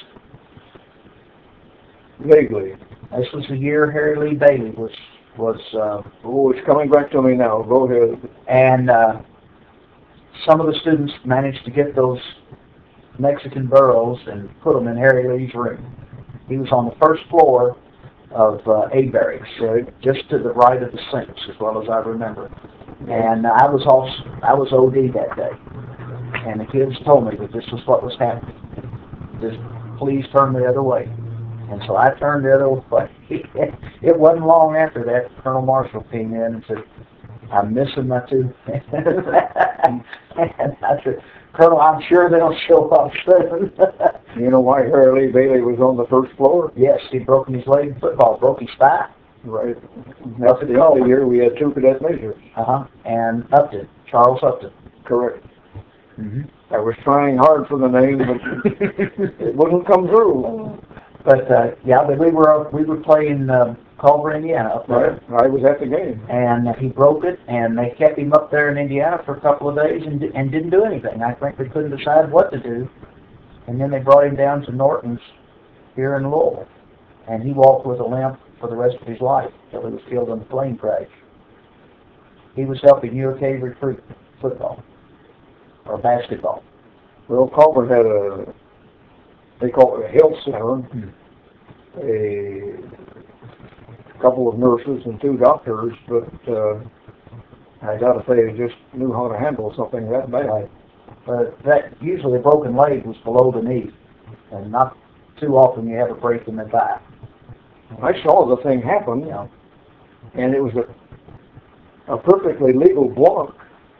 Vaguely. This was the year Harry Lee Bailey was Oh, it's coming back to me now. Go ahead. and some of the students managed to get those Mexican burros and put them in Harry Lee's room. He was on the first floor of A barracks, Right. just to the right of the sinks, as well as I remember. And I was OD that day, and the kids told me that this was what was happening. Just please turn the other way. And so I turned the other way. It wasn't long after that Colonel Marshall came in and said, "I'm missing my 2." And I said, "Colonel, I'm sure they'll show up soon." You know why Harry Lee Bailey was on the first floor? Yes, he'd broken his leg in football, broke his thigh. Right. That's the only year we had 2 cadet majors. And Upton, Charles Upton. Correct. Mm-hmm. I was trying hard for the name, but it wouldn't come through. But but we were playing Culver, Indiana, up there. Right. I was at the game. And he broke it, and they kept him up there in Indiana for a couple of days and didn't do anything. I think they couldn't decide what to do. And then they brought him down to Norton's here in Louisville. And he walked with a limp for the rest of his life until he was killed in a plane crash. He was helping UK recruit football or basketball. Well, Culver had they call it a health center, a couple of nurses and 2 doctors, but I gotta say, they just knew how to handle something that bad. Right. But that usually a broken leg was below the knee, and not too often you have a break in the thigh. I saw the thing happen, You know. and it was a perfectly legal block,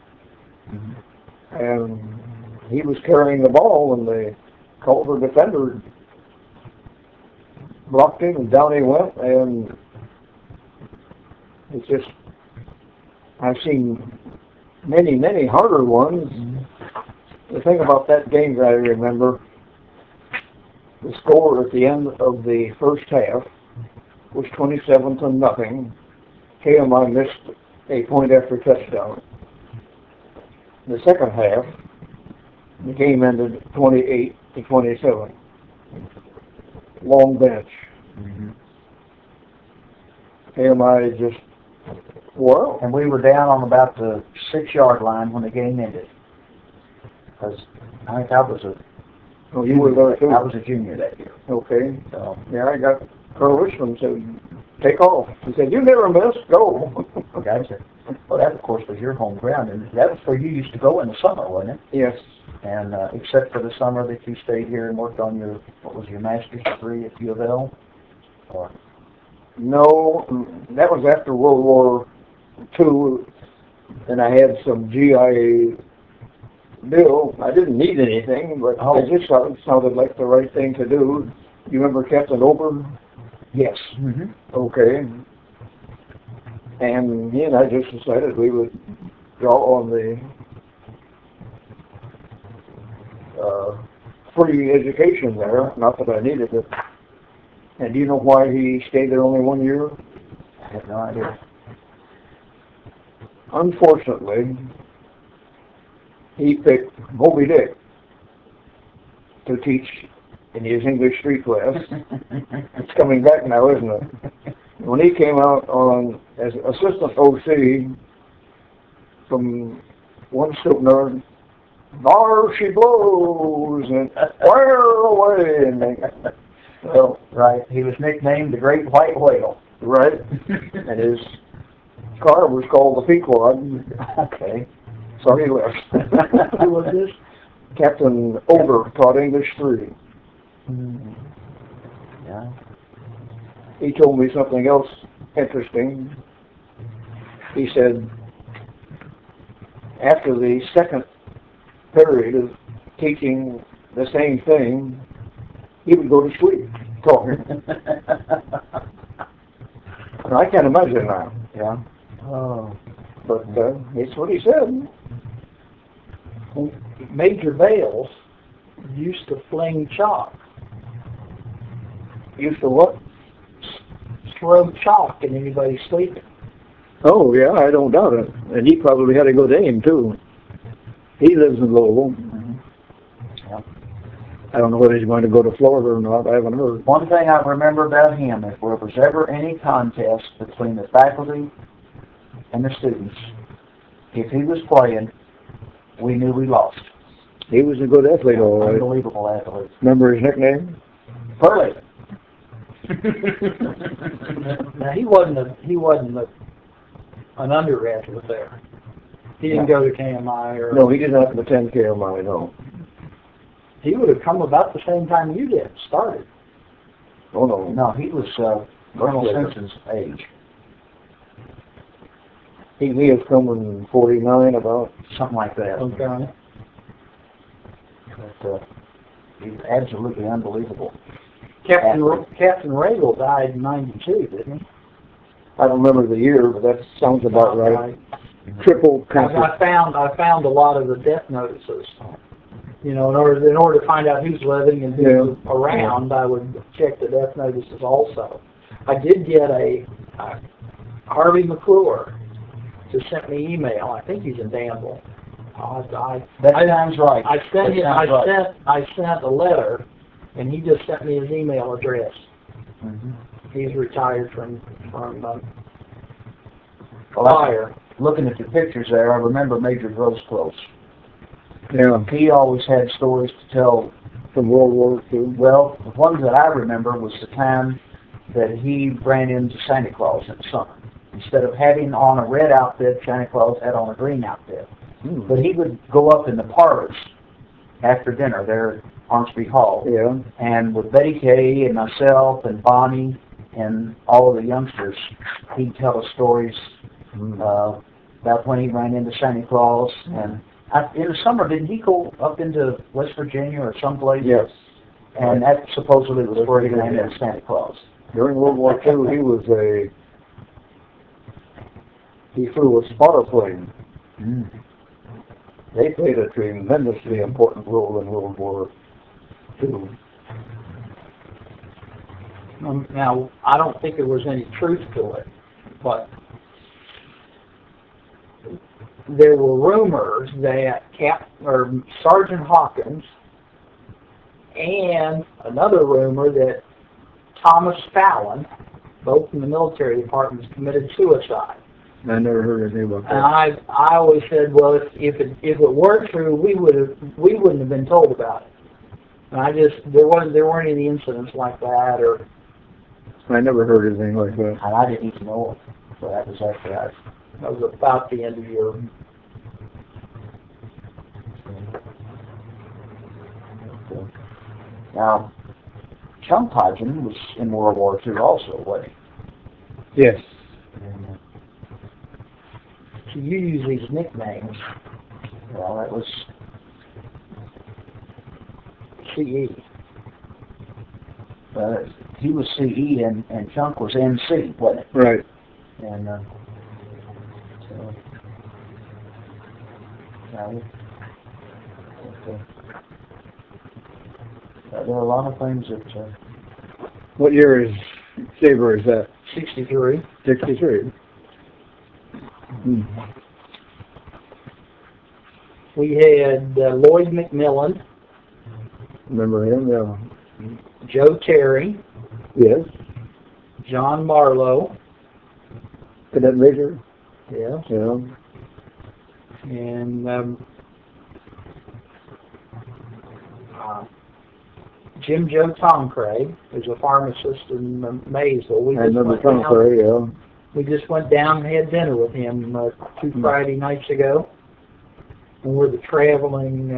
and he was carrying the ball, and the Culver defender blocked him, and down he went, and it's just, I've seen many, many harder ones. The thing about that game that I remember, the score at the end of the first half was 27-0. KMI missed a point after touchdown. In the second half, the game ended 28-27. Long bench. KMI just, well. And we were down on about the 6-yard line when the game ended. Because I think I was Oh, you were there too? I was a junior that year. Okay. So, Yeah, I got Colonel Richmond said, take off. He said, you never miss, go. gotcha. Well, that, of course, was your home ground, and that was where you used to go in the summer, wasn't it? Yes. And except for the summer that you stayed here and worked on your, what was your master's degree at U of L? Or? No, that was after World War II, and I had some GI Bill. I didn't need anything, but I just thought it sounded like the right thing to do. You remember Captain Ober? Yes. Mm-hmm. Okay. And he and I just decided we would draw on the free education there. Not that I needed it. And do you know why he stayed there only 1 year? I have no idea. Unfortunately, he picked Moby Dick to teach in his English 3 class. It's coming back now, isn't it? When he came out on as assistant OC from one student, there she blows, and fire away. And well, right. He was nicknamed the Great White Whale. Right. And his car was called the Pequod. Okay. So he left. Who was this? Captain Ober taught English 3. Mm-hmm. he told me something else interesting. He said, after the second period of teaching the same thing, he would go to sleep talking. And I can't imagine that. Yeah. But it's what he said. Major Bales used to fling chalk, Used to what? throw chalk at anybody sleeping. Oh, yeah, I don't doubt it. And he probably had a good aim, too. He lives in Louisville. Yeah. I don't know whether he's going to go to Florida or not. I haven't heard. One thing I remember about him, if there was ever any contest between the faculty and the students, if he was playing, we knew we lost. He was a good athlete, all right. Unbelievable athlete. Remember his nickname? Pearly. Now he wasn't an undergraduate there. He didn't go to KMI or. No, he didn't have to attend KMI, no. He would have come about the same time you did. Started. Oh, no. No, he was Colonel Simpson's age. He was coming 49 about. Something like that. Okay. But, he's absolutely unbelievable. Captain Regal died in '92, didn't he? I don't remember the year, but that sounds about right. Triple cancer. I found a lot of the death notices. You know, in order to find out who's living and who's around, I would check the death notices also. I did get a Harvey McClure to send me email. I think he's in Danville. That sounds right. I sent a letter, and he just sent me his email address. Mm-hmm. He's retired from Well, fire. Looking at the pictures there, I remember Major Gross close. Yeah, He always had stories to tell. from World War II. Well, the one that I remember was the time that he ran into Santa Claus in the summer. Instead of having on a red outfit, Santa Claus had on a green outfit. But he would go up in the parlors after dinner there at Armstrong Hall. Yeah. And with Betty Kay and myself and Bonnie and all of the youngsters, he'd tell us stories about when he ran into Santa Claus. And in the summer, didn't he go up into West Virginia or someplace? Yes. And that supposedly was where he ran into Santa Claus. During World War II, he flew a spotter plane. They played a tremendously important role in World War II. Now, I don't think there was any truth to it, but there were rumors that Sergeant Hawkins and another rumor that Thomas Fallon, both in the military departments, committed suicide. I never heard anything about that. And I always said, well, if it were true, we wouldn't have been told about it. And there weren't any incidents like that, or I never heard anything like that. And I didn't even know it. So that was after that was about the end of your. Now, Chum Podgen was in World War II also, wasn't he? Yes. So you use these nicknames. Well, that was CE. He was CE and Chunk was NC, wasn't it? Right. And there are a lot of things that. What year is Sabre? Is that 63. 63? We had Lloyd McMillan, Remember him? Yeah. Joe Terry, Yes. John Marlowe, Cadet Major? yeah, Yeah. and Jim Joe Tom Craig, who's a pharmacist in Maysville. I remember Tom Curry, yeah. We just went down and had dinner with him 2 Friday nights ago. And we're the traveling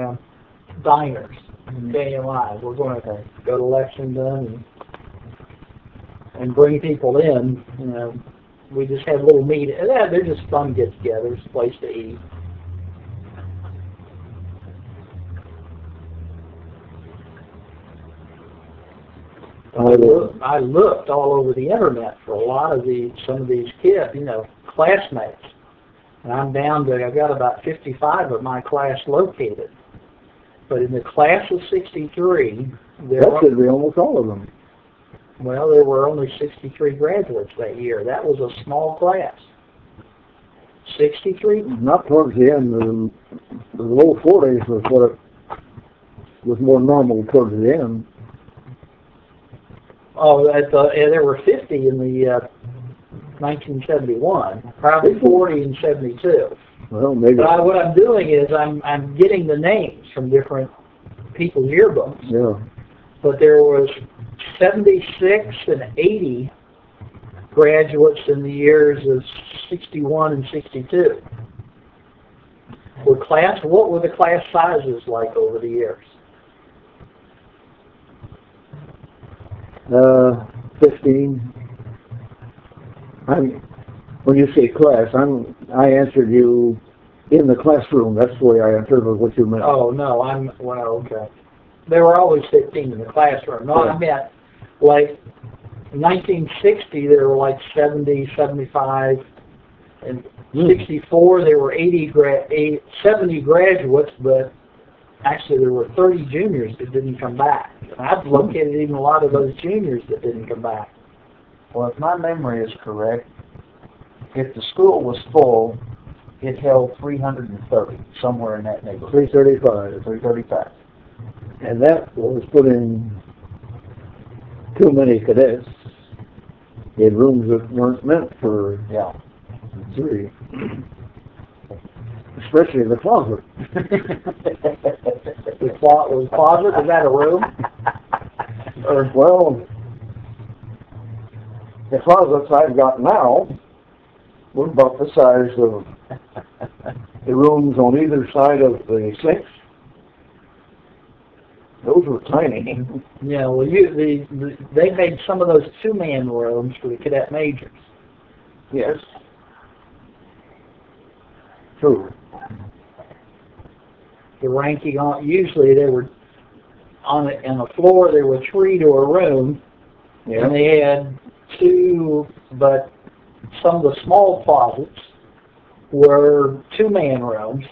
diners, KMI. We're going to go to Lexington. and bring people in. You know, we just have little meetings. Yeah, they're just fun get-togethers, place to eat. I looked all over the internet for a lot of some of these kids, you know, classmates. And I'm down to, I've got about 55 of my class located. But in the class of 63, That should be almost all of them. well, there were only 63 graduates that year. That was a small class. 63? Not towards the end. The low 40s was what it was more normal towards the end. Oh, there were 50 in the 1971, probably 40 in 72. Well, maybe. But what I'm doing is I'm getting the names from different people's yearbooks. Yeah. But there was 76 and 80 graduates in the years of 61 and 62. What were the class sizes like over the years? 15. When you say class, I answered you in the classroom. That's the way I interpreted what you meant. Oh, no, okay. There were always 15 in the classroom. No, I meant, like, in 1960, there were like 70, 75, and 64, there were 70 graduates, but actually there were 30 juniors that didn't come back. And I've located even a lot of those juniors that didn't come back. Well, if my memory is correct, if the school was full, it held 330, somewhere in that neighborhood. 335. 335. And that was putting too many cadets in rooms that weren't meant for Yeah. 3. Especially the closet. The closet, is that a room? Well, the closets I've got now were about the size of the rooms on either side of the sinks. Those were tiny. Yeah, well, they made some of those two-man rooms for the cadet majors. Yes. True. The ranking on, usually they were on the floor, there were 3 to a room, Yeah. and they had 2, but some of the small closets were two-man rooms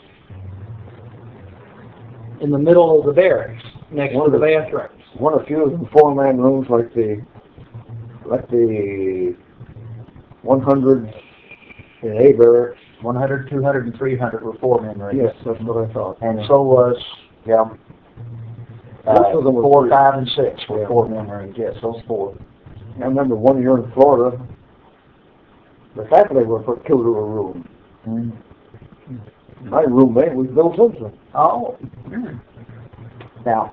in the middle of the barracks, next to the bathrooms. One or few of them 4-man rooms like the 100 in A barracks. 100, 200, and 300 were 4-man rooms. Yes, that's what I thought. And so was, Most of them were 4, 3. 5, and 6 were Yeah. 4-man rooms. Yes, those 4. I remember one year in Florida, the faculty were put 2 to a room. My roommate was Bill Simpson. Oh. Now,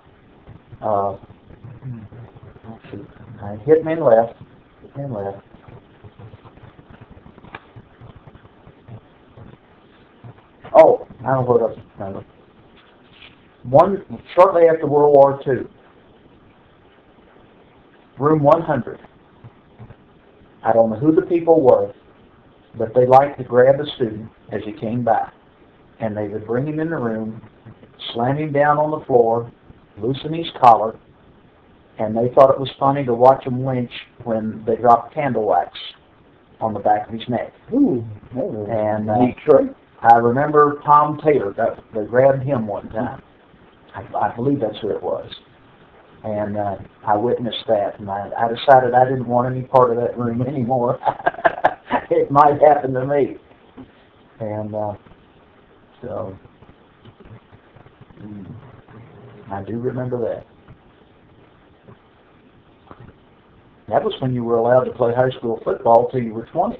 let's see. I hit me left. Oh, I don't know what else. Shortly after World War II, room 100. I don't know who the people were, but they liked to grab a student as he came by, and they would bring him in the room, slam him down on the floor, loosen his collar, and they thought it was funny to watch him lynch when they dropped candle wax on the back of his neck. Ooh, And neat trick. I remember Tom Taylor. They grabbed him one time. I believe that's who it was. And I witnessed that, and I decided I didn't want any part of that room anymore. It might happen to me. And so I do remember that. That was when you were allowed to play high school football till you were 20.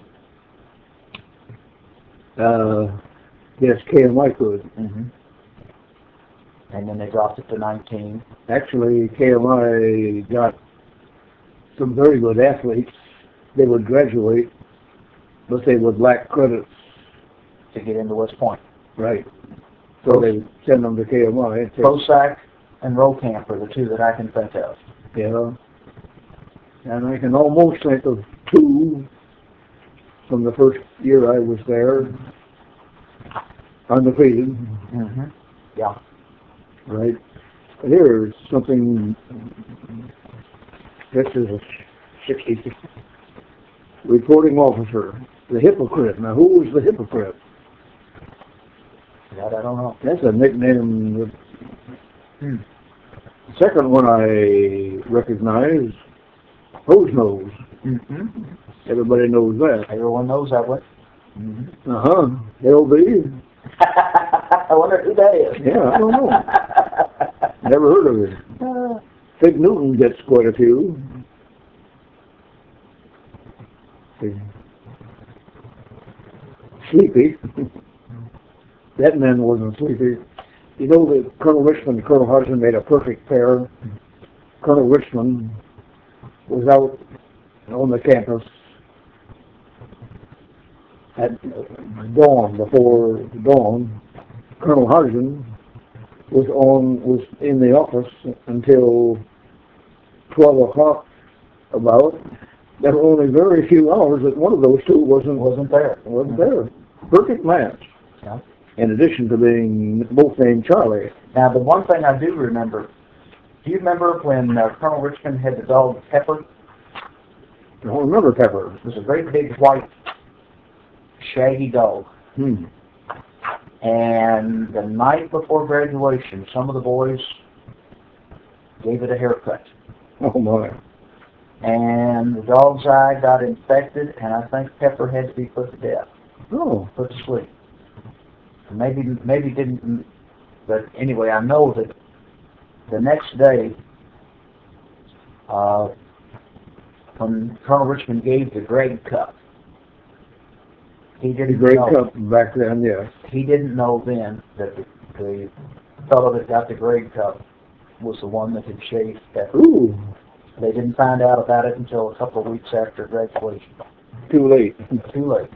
Yes, KMI could. Mm-hmm. And then they dropped it to 19. Actually, KMI got some very good athletes. They would graduate, but they would lack credits. To get into West Point. Right. So they send them to KMI. And Prosac and Rokamp are the 2 that I can think of. Yeah. And I can almost think of two from the first year I was there, undefeated. Mm-hmm. Yeah. Right. Here's something, this is a 60 reporting officer, the hypocrite. Now, who was the hypocrite? That I don't know. That's a nickname. The second one I recognize, Hose Nose. Mm-hmm. Everybody knows that. Everyone knows that one. Mm-hmm. Uh-huh. LB. I wonder who that is. Yeah, I don't know. Never heard of it. Fig Newton gets quite a few. Sleepy. That man wasn't sleepy. You know that Colonel Richmond and Colonel Hudson made a perfect pair. Colonel Richmond was out on the campus at dawn, before dawn. Colonel Hudson was in the office until 12 o'clock about. There were only very few hours that one of those two wasn't there. Perfect match. Yeah. In addition to being both named Charlie. Now, the one thing I do remember, do you remember when Colonel Richmond had the dog Pepper? I don't remember Pepper. It was a great big white, shaggy dog. And the night before graduation, some of the boys gave it a haircut. Oh my. And the dog's eye got infected, and I think Pepper had to be put to death. Oh. Put to sleep. Maybe didn't, but anyway, I know that the next day, when Colonel Richmond gave the Greg Cup, he didn't know. The Greg Cup back then, yes. He didn't know then that the fellow that got the Greg Cup was the one that had shaved Pepper. Ooh. They didn't find out about it until a couple of weeks after graduation. Too late. Too late.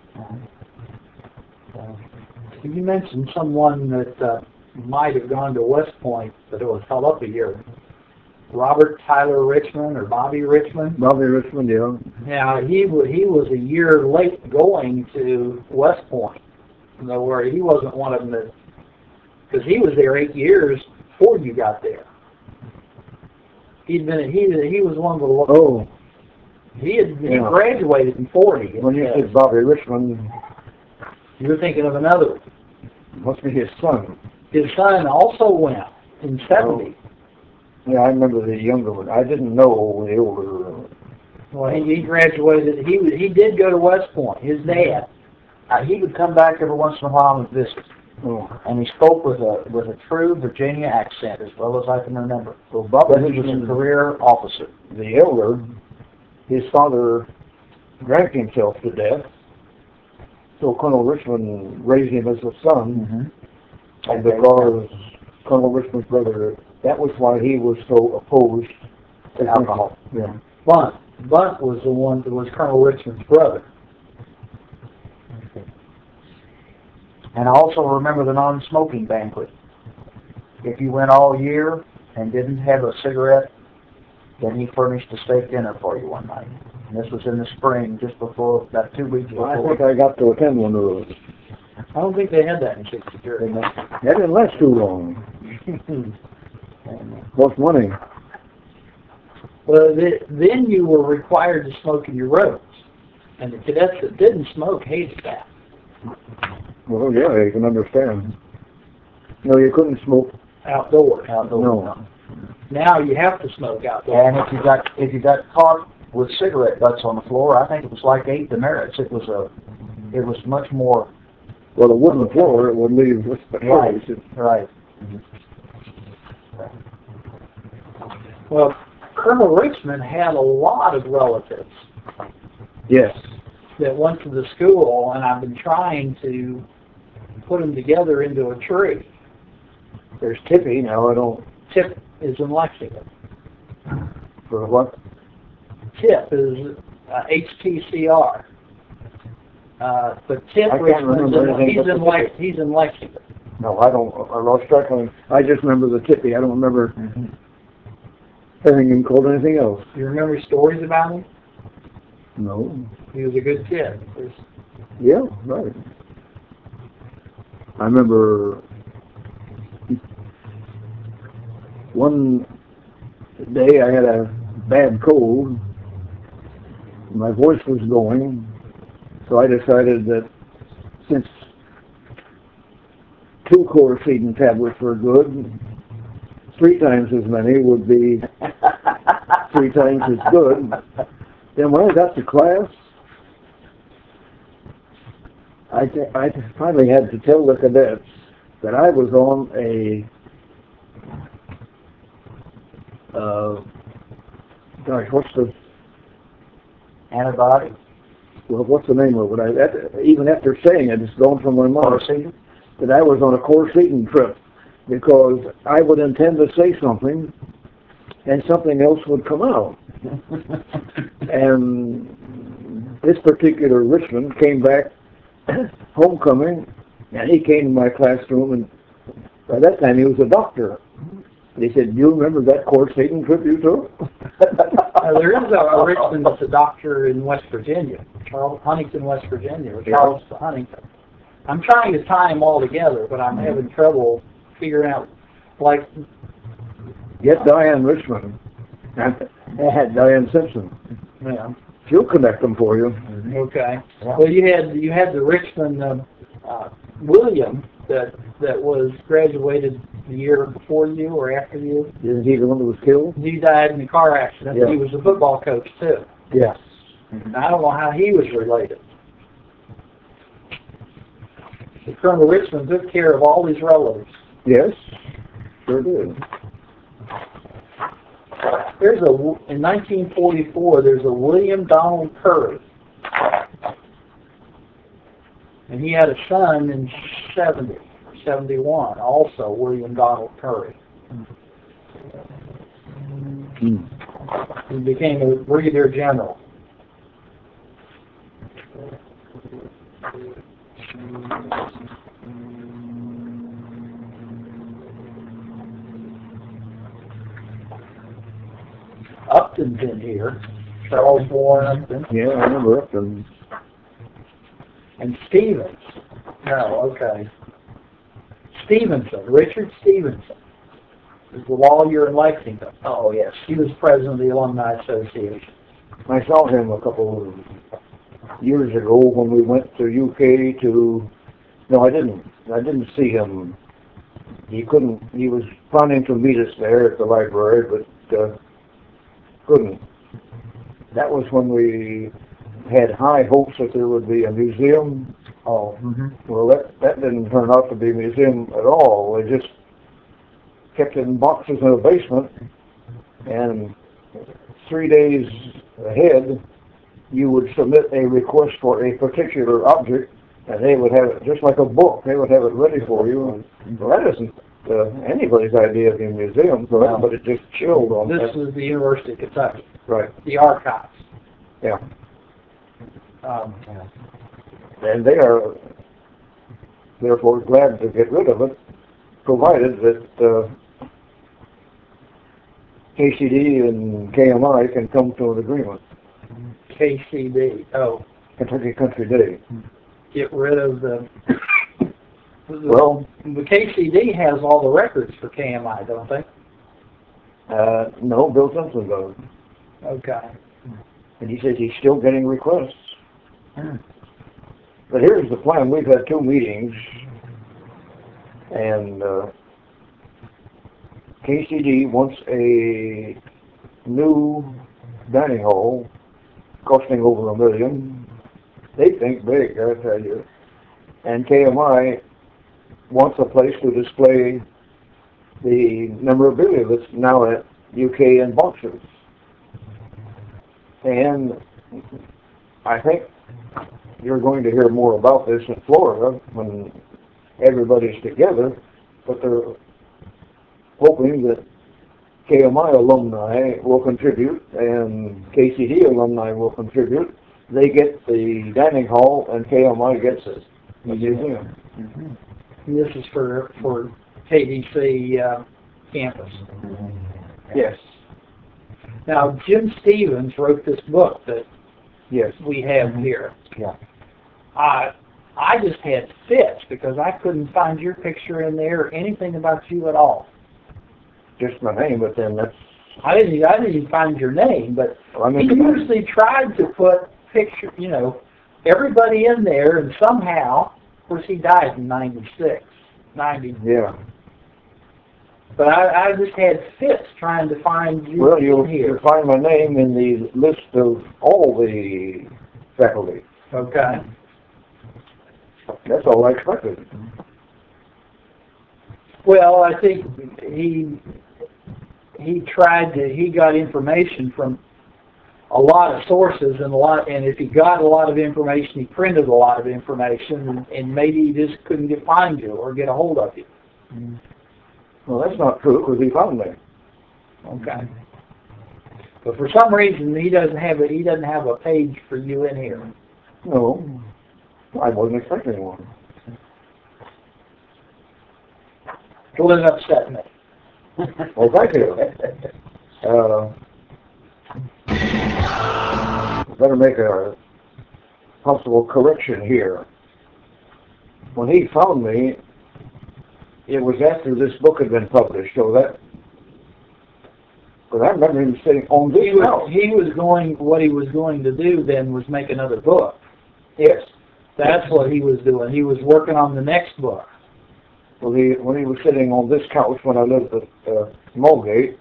You mentioned someone that might have gone to West Point, but it was held up a year. Robert Tyler Richmond or Bobby Richmond. Bobby Richmond, yeah. Now he was a year late going to West Point. In other words, he wasn't one of them that, because he was there 8 years before you got there. He was one of the. Oh. He graduated in 40. When you said Bobby Richmond, you're thinking of another one. Must be his son. His son also went in 70. Oh. Yeah, I remember the younger one. I didn't know the older one. Well, he graduated. He did go to West Point. His dad. He would come back every once in a while and visit. Oh. And he spoke with a true Virginia accent, as well as I can remember. So Bobby But he was a career officer. The elder, his father drank himself to death. So Colonel Richmond raised him as a son, and because Colonel Richmond's brother, that was why he was so opposed to alcohol. Yeah. Bunt was the one that was Colonel Richmond's brother. And I also remember the non-smoking banquet. If you went all year and didn't have a cigarette, then he furnished a steak dinner for you one night. And this was in the spring, just before, about 2 weeks before. I think I got to attend one of those. I don't think they had that in 63. That didn't last too long. What's money? Well, then you were required to smoke in your robes. And the cadets that didn't smoke hated that. Well, yeah, you can understand. No, you couldn't smoke outdoors. No. Now you have to smoke outdoors. And if you got caught with cigarette butts on the floor, I think it was like 8 demerits. It was much more. Well, a wooden floor, it would leave with the Right. Well, Colonel Richmond had a lot of relatives. Yes. That went to the school, and I've been trying to put them together into a tree. There's Tippy. Now I don't. Tip is in Lexington. For what? Tip is HTCR. But Tip Richmond, he's in Lexington. No, I don't. I lost track of him. I just remember the Tippy. I don't remember. Hasn't even called anything else. Do you remember stories about him? No. He was a good kid. Yeah, right. I remember one day I had a bad cold. My voice was going, so I decided that since 2 chlorophene tablets were good, 3 times as many would be 3 times as good. Then when I got to class, I finally had to tell the cadets that I was on a what's the Antibiotic? well, what's the name of it? Even after saying it, it's gone from my mind. Chlorosetin? That I was on a chlorosetin trip because I would intend to say something and something else would come out. And this particular Richmond came back homecoming, and he came to my classroom, and by that time he was a doctor. And he said, "Do you remember that chlorosetin trip you took?" There is a Richmond that's a doctor in West Virginia, Huntington, West Virginia, or Charles Huntington. I'm trying to tie them all together, but I'm having trouble figuring out, like... Get Diane Richmond. And I had Diane Simpson. Yeah. She'll connect them for you. Okay. Well, you had the Richmond William that was graduated the year before you or after you. Isn't he the one that was killed? He died in a car accident. Yeah. He was a football coach too. Yes. And I don't know how he was related. The Colonel Richmond took care of all his relatives. Yes. Sure did. In 1944, there's a William Donald Curry. And he had a son in 71, also William Donald Curry. He became a brigadier general. Upton's in here. Charles Warren Upton. Yeah, I remember Upton. And Stevens. No, okay. Stevenson, Richard Stevenson, is the lawyer in Lexington. Oh, yes. He was president of the Alumni Association. I saw him a couple of years ago when we went to UK to... No, I didn't see him. He was planning to meet us there at the library, but couldn't. That was when we had high hopes that there would be a museum. Oh, Well, that didn't turn out to be a museum at all. They just kept it in boxes in a basement, and 3 days ahead, you would submit a request for a particular object, and they would have it just like a book. They would have it ready for you. And well, that isn't anybody's idea of a museum, so everybody just chilled on This that. is the University of Kentucky, Right. the archives. Yeah. Um, And they are therefore glad to get rid of it, provided that KCD and KMI can come to an agreement. KCD. Oh, Kentucky Country Day. get rid of the... Well, the KCD has all the records for KMI, don't they? no, Bill Simpson does. Okay. And he says he's still getting requests. But here's the plan. We've had 2 meetings, and KCD wants a new dining hall costing over $1 million. They think big, I tell you. And KMI wants a place to display the memorabilia that's now at UK in boxes. And I think you're going to hear more about this in Florida when everybody's together, but they're hoping that KMI alumni will contribute and KCD alumni will contribute. They get the dining hall and KMI gets the museum. And this is for KDC campus. Yes. Now, Jim Stevens wrote this book that Yes. we have here. Yeah. I just had fits because I couldn't find your picture in there or anything about you at all. Just my name, but then that's... I didn't even find your name, but Well, I he mean, usually tried to put picture, everybody in there, and somehow, of course, he died in 96, 90. yeah. But I just had fits trying to find you Well, you'll here. find my name in the list of all the faculty. Okay. That's all I expected. Well, I think he got information from a lot of sources and if he got a lot of information, he printed a lot of information, and maybe he just couldn't find you or get a hold of you. Well, that's not true, because he found me. Okay. But for some reason, he doesn't have a page for you in here. No, I wasn't expecting one. It wouldn't upset me. Well, thank you. Better make a possible correction here. When he found me, it was after this book had been published, so that... But I remember him sitting on this house. What he was going to do then was make another book. Yes. That's what he was doing. He was working on the next book. Well, when he was sitting on this couch when I lived at Mulgate,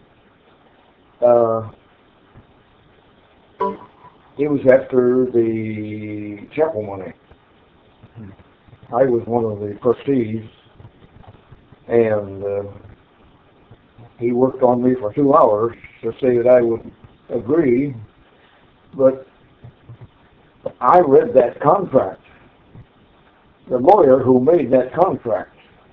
it was after the chapel money. I was one of the trustees, and he worked on me for 2 hours to say that I would agree, but I read that contract. The lawyer who made that contract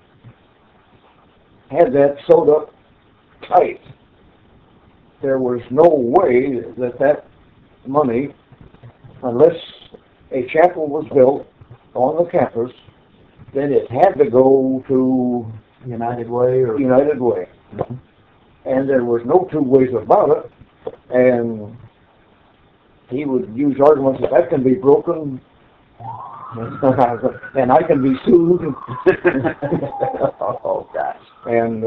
had that sewed up tight. There was no way that money, unless a chapel was built on the campus, then it had to go to United Way or... United Way. And there was no two ways about it. And he would use arguments that can be broken and I can be sued. Oh, gosh. And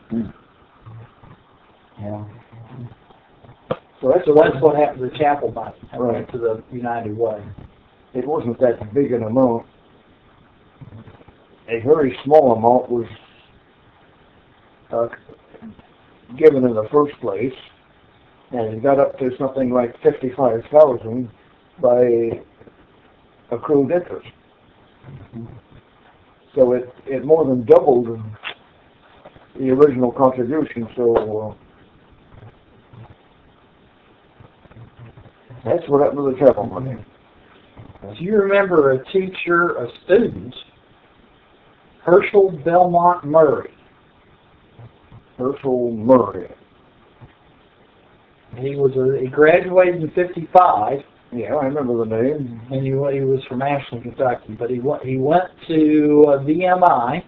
yeah. So that's what happened to the chapel money. I Right. went to the United Way. it wasn't that big an amount. A very small amount was given in the first place, and it got up to something like $55,000 by accrued interest. So it more than doubled the original contribution. So that's what happened to the chapel money. Do you remember a teacher, a student, Herschel Belmont Murray? Herschel Murray. He graduated in '55. Yeah, I remember the name. And he was from Ashland, Kentucky. But he went to VMI,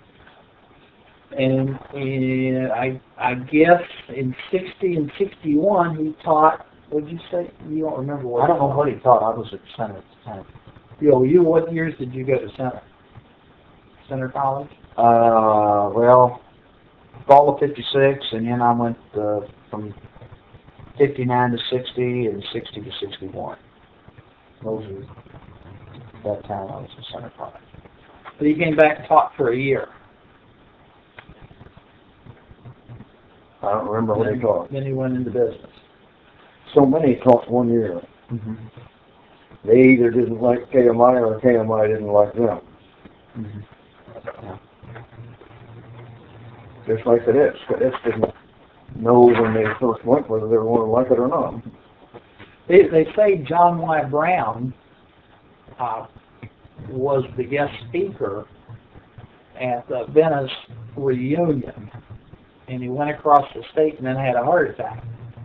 and I guess in '60 and '61 he taught. What did you say? You don't remember what? I don't know what he taught. I was at Center at the time. What years did you go to Center? Center College? Well, fall of '56, and then I went from '59 to '60 and '60 to '61. Those were that time I was at Center College. But he came back and taught for a year. I don't remember what he taught. Then he went into business. So many taught 1 year. Mm-hmm. They either didn't like KMI or KMI didn't like them. Mm-hmm. Yeah. Just like cadets. Cadets didn't know when they first went whether they were going to like it or not. They say John Y. Brown was the guest speaker at the Venice reunion, and he went across the state and then had a heart attack.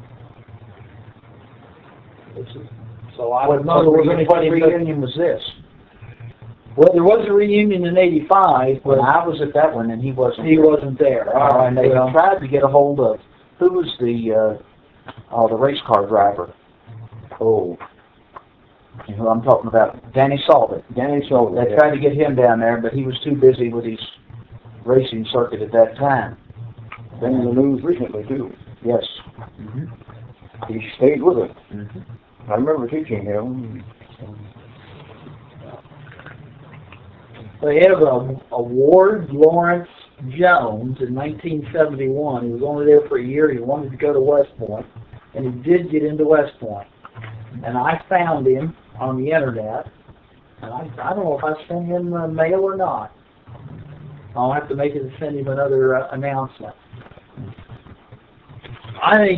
So I don't know What anybody. reunion was this? Well, there was a reunion in '85, but When I was at that one, and he wasn't. he wasn't there. And they Well, tried to get a hold of who was the the race car driver. Oh, You know who I'm talking about? Danny Salvin. Danny Sullivan. They tried to get him down there, but he was too busy with his racing circuit at that time. Been in the news recently too. Yes. He stayed with it. Mm-hmm. I remember teaching him. They have a Ward Lawrence Jones in 1971. He was only there for a year. He wanted to go to West Point, and he did get into West Point. And I found him on the internet, and I don't know if I sent him a mail or not. I'll have to make it to send him another announcement. I think.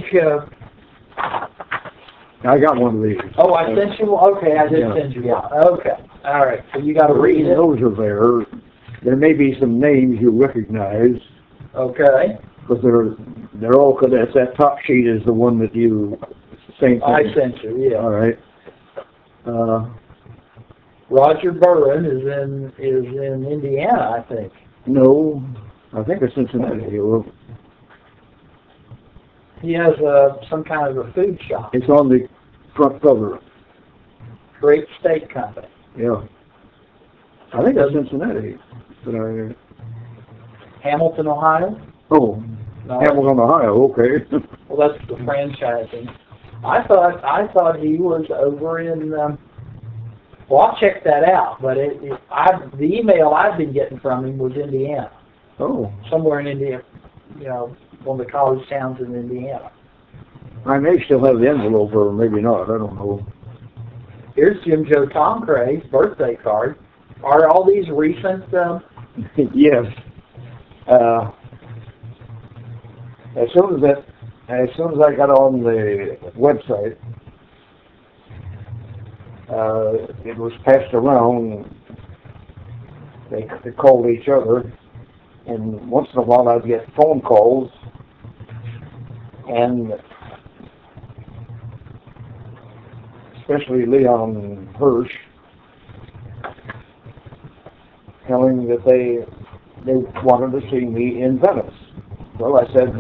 I got one of these. Oh, I sent you. Okay, I did send you one. Okay, all right. So you got to read it. Those are there. There may be some names you recognize, Okay. but they're all cadets. That top sheet is the one that you. Same thing. I sent you. Yeah. All right. Roger Burren is in Indiana, I think. No, I think it's Cincinnati. He has some kind of a food shop. It's on the front cover. Great Steak Company. Yeah. I think that's Cincinnati. But Hamilton, Ohio? oh, No. Hamilton, Ohio. Okay. Well, that's the franchising. I thought he was over in. Well, I'll check that out. But the email I've been getting from him was Indiana, Oh, somewhere in Indiana. You know, one of the college towns in Indiana. I may still have the envelope, or maybe not. I don't know. Here's Jim Joe Tom Cray's birthday card. Are all these recent? Yes. As soon as I got on the website, it was passed around. They called each other, and once in a while I'd get phone calls, and especially Leon Hirsch telling that they wanted to see me in Venice. Well, I said,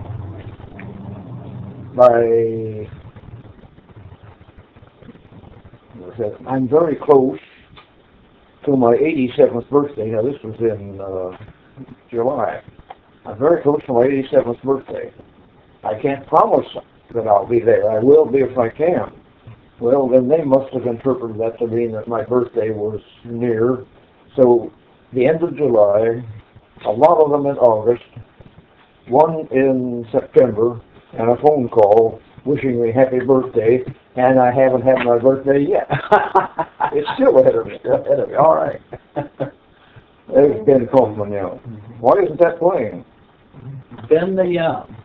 I'm very close to my 87th birthday. Now, this was in July. I'm very close to my 87th birthday. I can't promise that I'll be there. I will be if I can. Well, then they must have interpreted that to mean that my birthday was near. So, the end of July, a lot of them in August, one in September, and a phone call wishing me happy birthday, and I haven't had my birthday yet. It's still ahead of me. All right. There's Ben Kaufman now. Why isn't that playing? Ben the Young.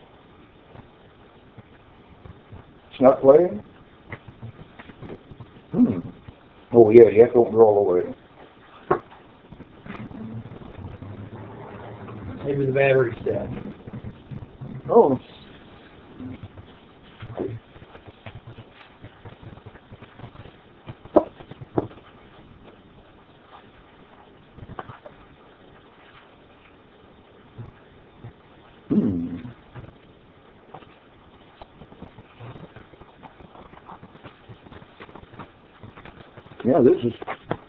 It's not playing? Oh, yeah, you have to open it all the way. Maybe the battery's dead. Oh. Yeah, this is...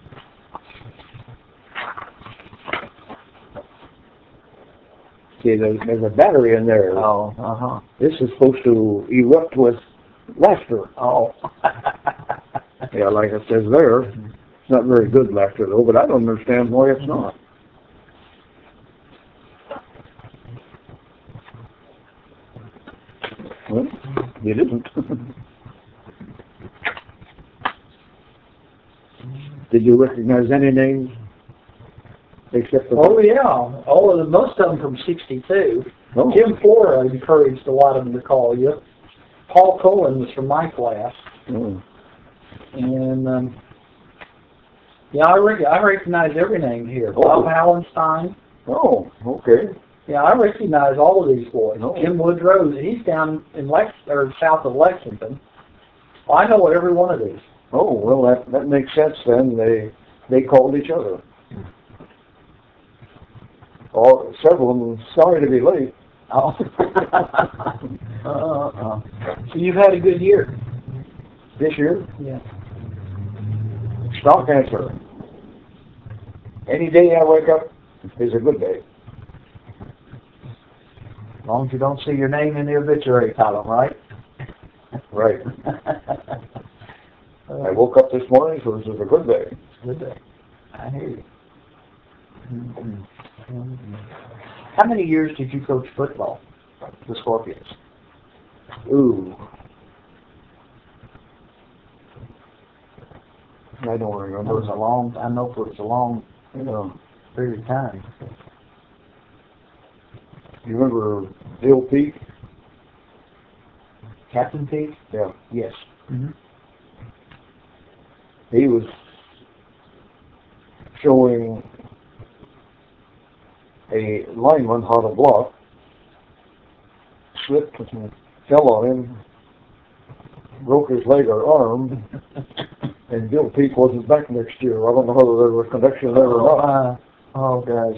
See, there's a battery in there. Oh, uh-huh. This is supposed to erupt with laughter. Oh. Yeah, like it says there. It's not very good laughter, though, but I don't understand why it's not. Well, it isn't. Did you recognize any names? Except for... Oh yeah, most of them from '62. Oh. Jim Flora encouraged a lot of them to call you. Paul Cohen was from my class, Oh. and yeah, I recognize every name here. Oh. Bob Hallenstein. Oh, okay. Yeah, I recognize all of these boys. Oh. Jim Woodrow, he's down in south of Lexington. Well, I know every one of these. Oh, well, that makes sense then. They called each other. Oh, several of them, sorry to be late. Oh. So you've had a good year. This year? Yeah. Stock answer. Any day I wake up is a good day. As long as you don't see your name in the obituary column, right? Right. I woke up this morning, so this is a good day. Good day. I hear you. How many years did you coach football, the Scorpions? Ooh. I don't That remember. was a long, I know it was a long period of time. You remember Bill Peak? Captain Peak? Yeah. Yes. Mm-hmm. He was showing a lineman how to block, slipped and fell on him, broke his leg or arm, and Bill Peak wasn't back next year. I don't know whether there was connection there or not. Oh, gosh.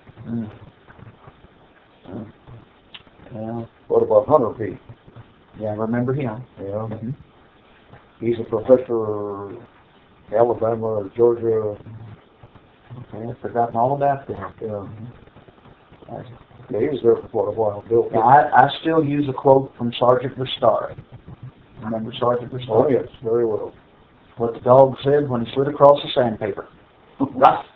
Well, What about Hunter Peak? yeah, I remember him. Yeah. Mm-hmm. He's a professor at Alabama or Georgia. Okay, I've forgotten all about that. Yeah. Yeah, he was there for quite a while. Bill Peak. Yeah, I still use a quote from Sergeant Restari. Remember Sergeant Restari? Oh, yes, very well. What the dog said when he slid across the sandpaper. Right.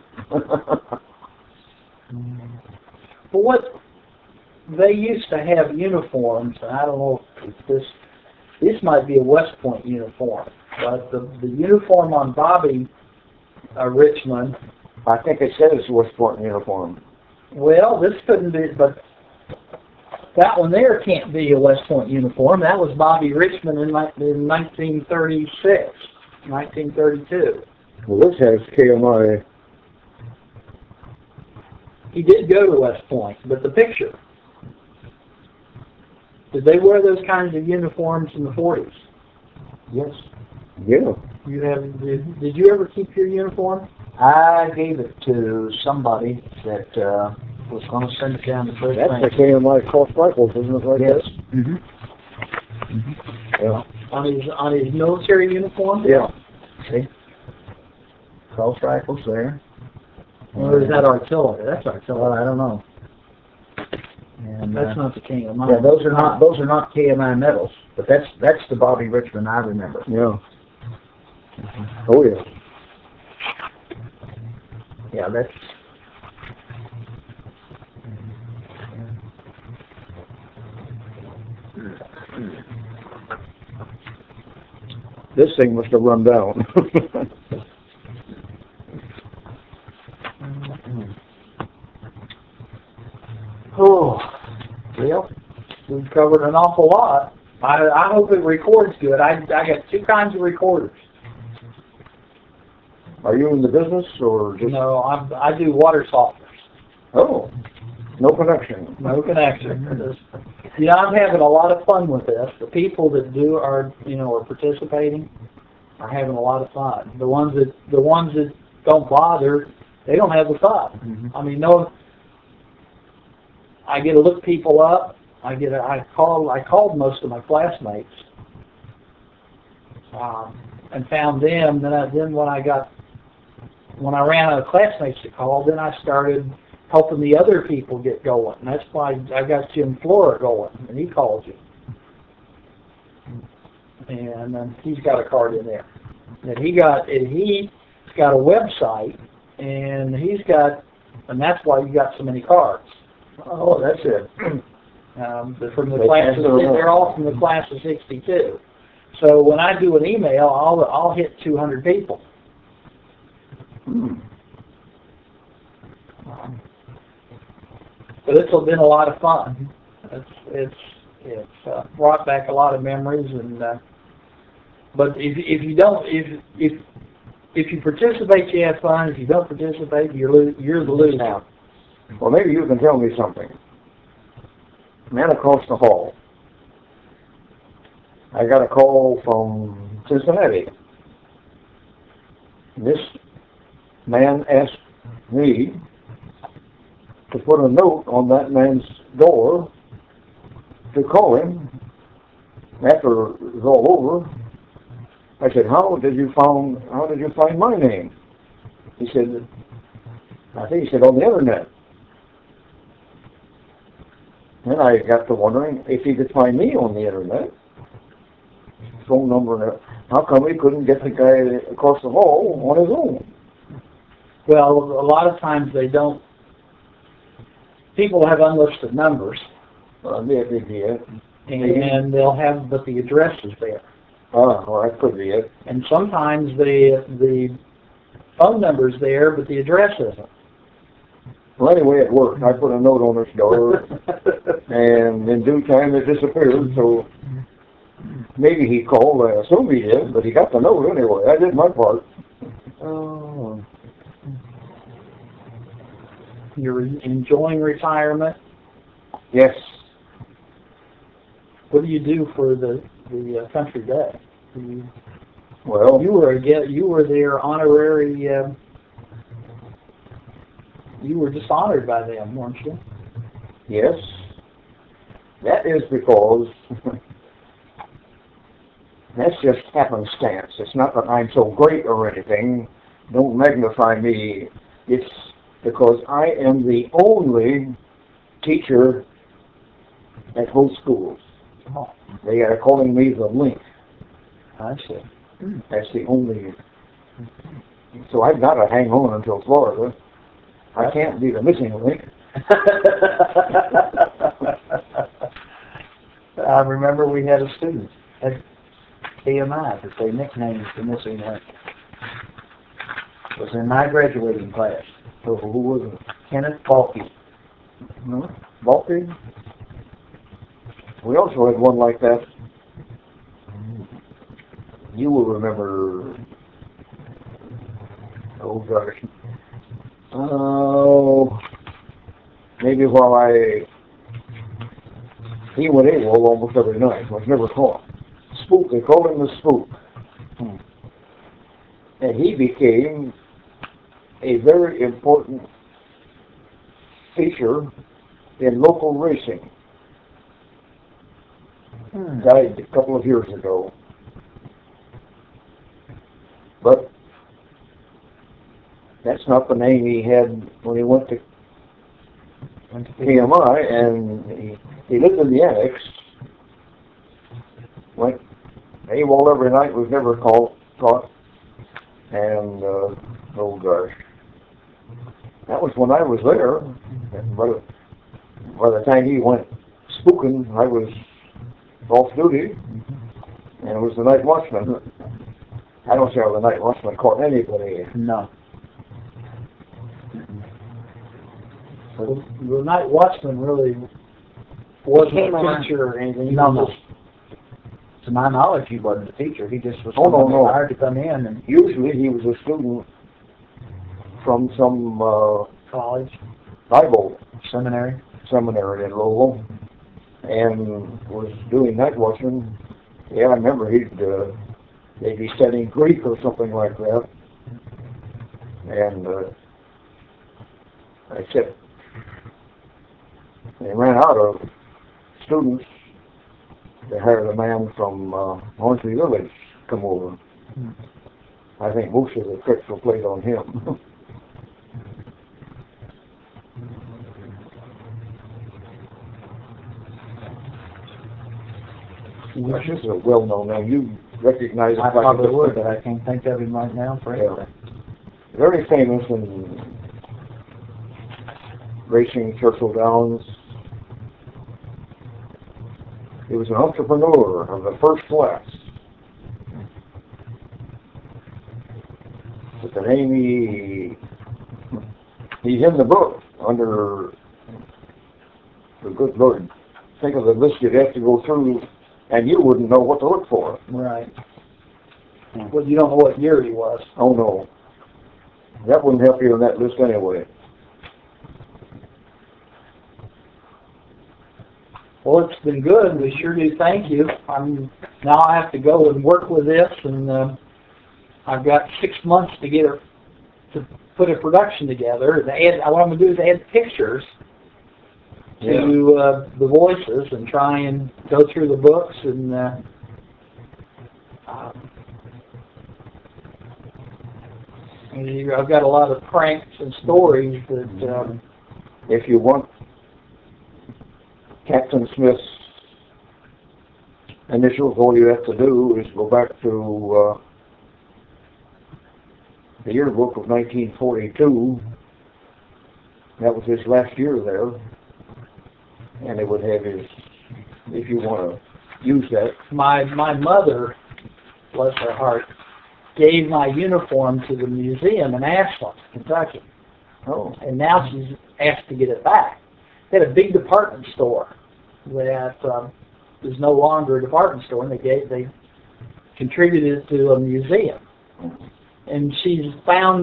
But what they used to have uniforms, and I don't know if this might be a West Point uniform, but the uniform on Bobby Richmond, I think it says West Point uniform. well, this couldn't be, but that one there can't be a West Point uniform. That was Bobby Richmond in 1936, 1932. Well, this has KMI. He did go to West Point, but the picture. Did they wear those kinds of uniforms in the 40s? Yes. Yeah. You have? Did you ever keep your uniform? I gave it to somebody that was going to send it down to First That's the Bank. KMI cross rifles, isn't it? Right Yes. there? Mm-hmm. Yeah. On his military uniform? Yeah. See? Cross rifles there. Or is that artillery? That's Well, artillery. I don't know. And That's not the king of mine. yeah, those are not KMI medals, but that's the Bobby Richmond I remember. Yeah. Oh, yeah. Yeah, that's. This thing must have run down. Oh, well, we've covered an awful lot. I hope it records good. I got two kinds of recorders. Are you in the business or just? No, I do water softeners. Oh, no connection. No connection. You know, I'm having a lot of fun with this. The people that are participating are having a lot of fun. The ones that don't bother, they don't have the fun. Mm-hmm. I mean, no. I get to look people up. I called most of my classmates and found them. Then when I ran out of classmates to call, then I started helping the other people get going. And that's why I got Jim Flora going, and he called you. And he's got a card in there. And he's got a website, and that's why you got so many cards. Oh, that's it. From the class they're all from the class of '62. So when I do an email, I'll hit 200 people. But it's been a lot of fun. It's brought back a lot of memories, and but if you participate, you have fun. If you don't participate, you're the loser. Well, maybe you can tell me something. Man across the hall. I got a call from Cincinnati. This man asked me to put a note on that man's door to call him after it was all over. I said, how did you find my name? He said, I think he said on the internet. Then I got to wondering if he could find me on the internet. Phone number, how come he couldn't get the guy across the hall on his own? Well, a lot of times they don't. People have unlisted numbers, Maybe be it. and they'll have, but the address is there. Well, that could be it. And sometimes the phone number's there, but the address isn't. Well, anyway, it worked. I put a note on his door, and in due time it disappeared, so maybe he called. I assume he did, but he got the note anyway. I did my part. Oh. You're enjoying retirement? Yes. What do you do for the country day? Well, You were their honorary. You were just honored by them, weren't you? yes. That is because that's just happenstance. It's not that I'm so great or anything. Don't magnify me. It's because I am the only teacher at both schools. Oh, They are calling me the link. I see. That's the only. So I've got to hang on until Florida. I can't be the missing link. I remember we had a student at KMI that they nicknamed the missing link. It was in my graduating class. So who was it? Kenneth Balky. No? Balky? We also had one like that. You will remember. Oh gosh. Oh, maybe he went AWOL almost every night. Was never caught. Spook. They called him the Spook. And he became a very important feature in local racing. Died a couple of years ago. But that's not the name he had when he went to KMI, and he lived in the annex. Went AWOL every night, was never caught. And, oh gosh. That was when I was there. And by the time he went spooking, I was off duty, and it was the night watchman. I don't see how the night watchman caught anybody. No. Well, the night watchman really wasn't Came a around. teacher or anything. No. To my knowledge, he wasn't a teacher. He just was Oh, no, someone no. hired to come in and Usually he was a student from some College. Bible seminary. seminary in Lowell, and was doing night watchman. Yeah, I remember they'd be studying Greek or something like that. And except they ran out of students. They hired a man from Hornsby Village to come over. I think most of the tricks were played on him. Gosh, this is a well-known name. You recognize him. I probably would, but I can't think of him right now for anything. Very famous in racing, Churchill Downs. He was an entrepreneur of the first class. But the name he's in the book under the good Lord. Think of the list you'd have to go through, and you wouldn't know what to look for. Right. Well, you don't know what year he was. Oh no, that wouldn't help you on that list anyway. Well, it's been good. We sure do thank you. Now I have to go and work with this, and I've got 6 months to put a production together. What I'm going to do is add pictures to the voices and try and go through the books and I've got a lot of pranks and stories that if you want Captain Smith's initials, all you have to do is go back to the yearbook of 1942. That was his last year there, and it would have his, if you want to use that. my mother, bless her heart, gave my uniform to the museum in Ashland, Kentucky. Oh. And now she's asked to get it back. They had a big department store that is no longer a department store, and they contributed it to a museum. And they found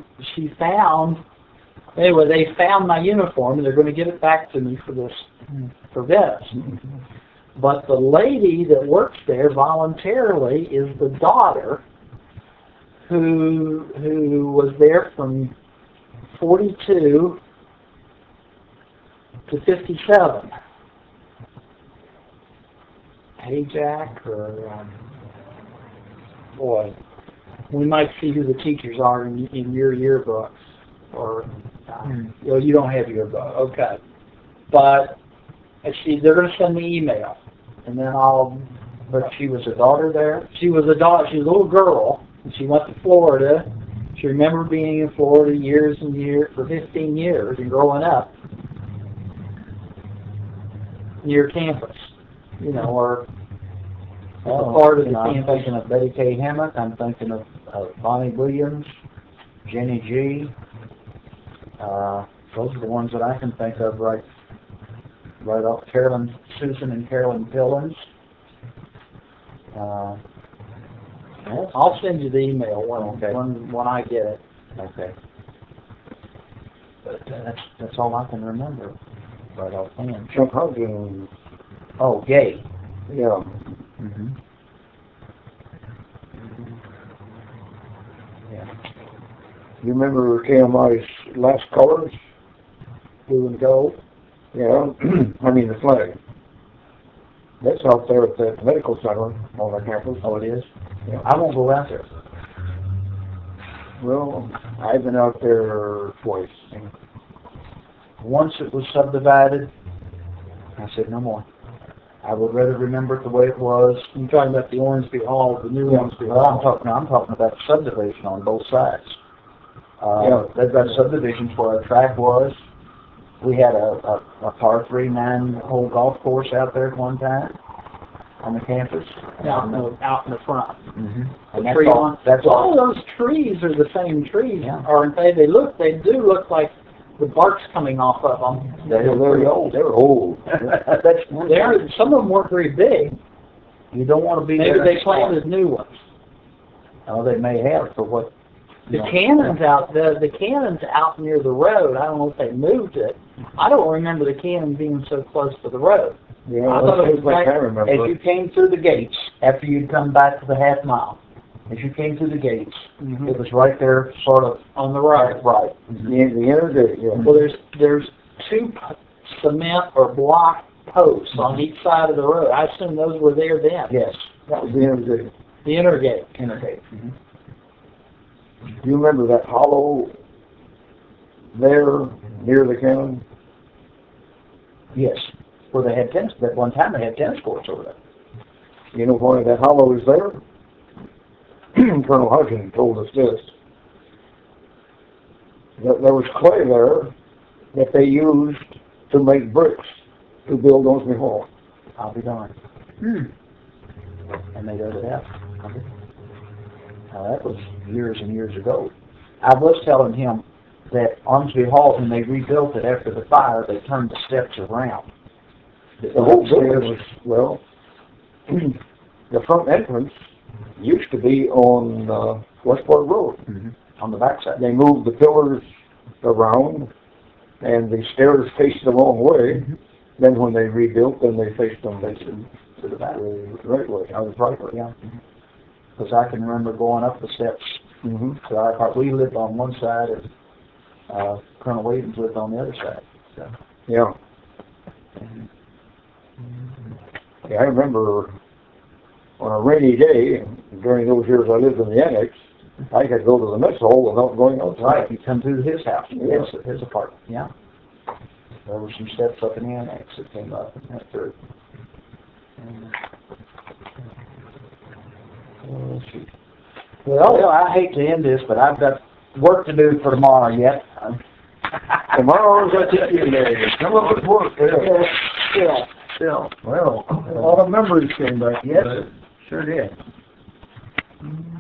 my uniform, and they're going to give it back to me for Venice. But the lady that works there voluntarily is the daughter who was there from 42 to 57. Hey, Jack, or boy, we might see who the teachers are in your yearbooks, or you don't have your book, okay. But they're going to send me email, and then But she was a daughter there. She was a daughter. She was a little girl. And she went to Florida. She remembered being in Florida years and years, for 15 years, and growing up near campus, or part of the campus. I'm thinking of Betty K. Hammett. I'm thinking of Bonnie Williams, Jenny G. Those are the ones that I can think of right off. Susan and Carolyn Pillins. I'll send you the email when I get it. Okay. But that's all I can remember right offhand. Chuck Hudson. Oh, Gay. Yeah. Mm-hmm. Yeah. You remember KMI's last colors? Blue and gold. Yeah. I mean the flag. That's out there at the medical center on the campus. Oh, it is? Yeah. I won't go out there. Well, I've been out there twice. Once it was subdivided, I said no more. I would rather remember it the way it was. You're talking about the Ormsby Hall, the new Ormsby Well, Hall. I'm talking about subdivision on both sides. They've got subdivisions where a track was. We had a par 3 9-hole golf course out there at one time on the campus. Out in the front. Mm-hmm. The tree line. That's all those trees are the same trees, Yeah. aren't they? They do look like the bark's coming off of them. They're very old. They're old. Some of them weren't very big. You don't want to be Maybe there. they planted new ones. Oh, they may have for what. The cannon's out near the road. I don't know if they moved it. I don't remember the cannon being so close to the road. Yeah, I thought it was like back I remember. As you came through the gates, after you'd come back to the half mile, as you came through the gates, it was right there, sort of on the right. Right. The end of it, yeah. Well, there's two cement or block posts on each side of the road. I assume those were there then. Yes. That was the end of it. The inner gate. Mm-hmm. Do you remember that hollow there near the cannon? Yes. Where they had tennis. At one time they had tennis courts over there. You know why that hollow is there? Colonel Hudson told us this. That there was clay there that they used to make bricks to build Ormsby Hall. I'll be darned. And they dug it out. Now that was years and years ago. I was telling him that Ormsby Hall, when they rebuilt it after the fire, they turned the steps around. The whole building was, the front entrance used to be on Westport Road. On the backside. They moved the pillars around, and the stairs faced the wrong way. Then when they rebuilt, then they faced them to the back, right way. I was right way. Yeah. Because I can remember going up the steps to our part. We lived on one side, and Colonel Williams lived on the other side. So. Yeah. Yeah, I remember on a rainy day, during those years I lived in the annex, I could go to the mess hall without going outside. Right, you come through his house, Yeah. his apartment, yeah. There were some steps up in the annex that came up and went through. Well, I hate to end this, but I've got work to do for tomorrow yet. Tomorrow's a teaching day. Come up with work. Still. Well, a lot of memories came back. Yes, sure did.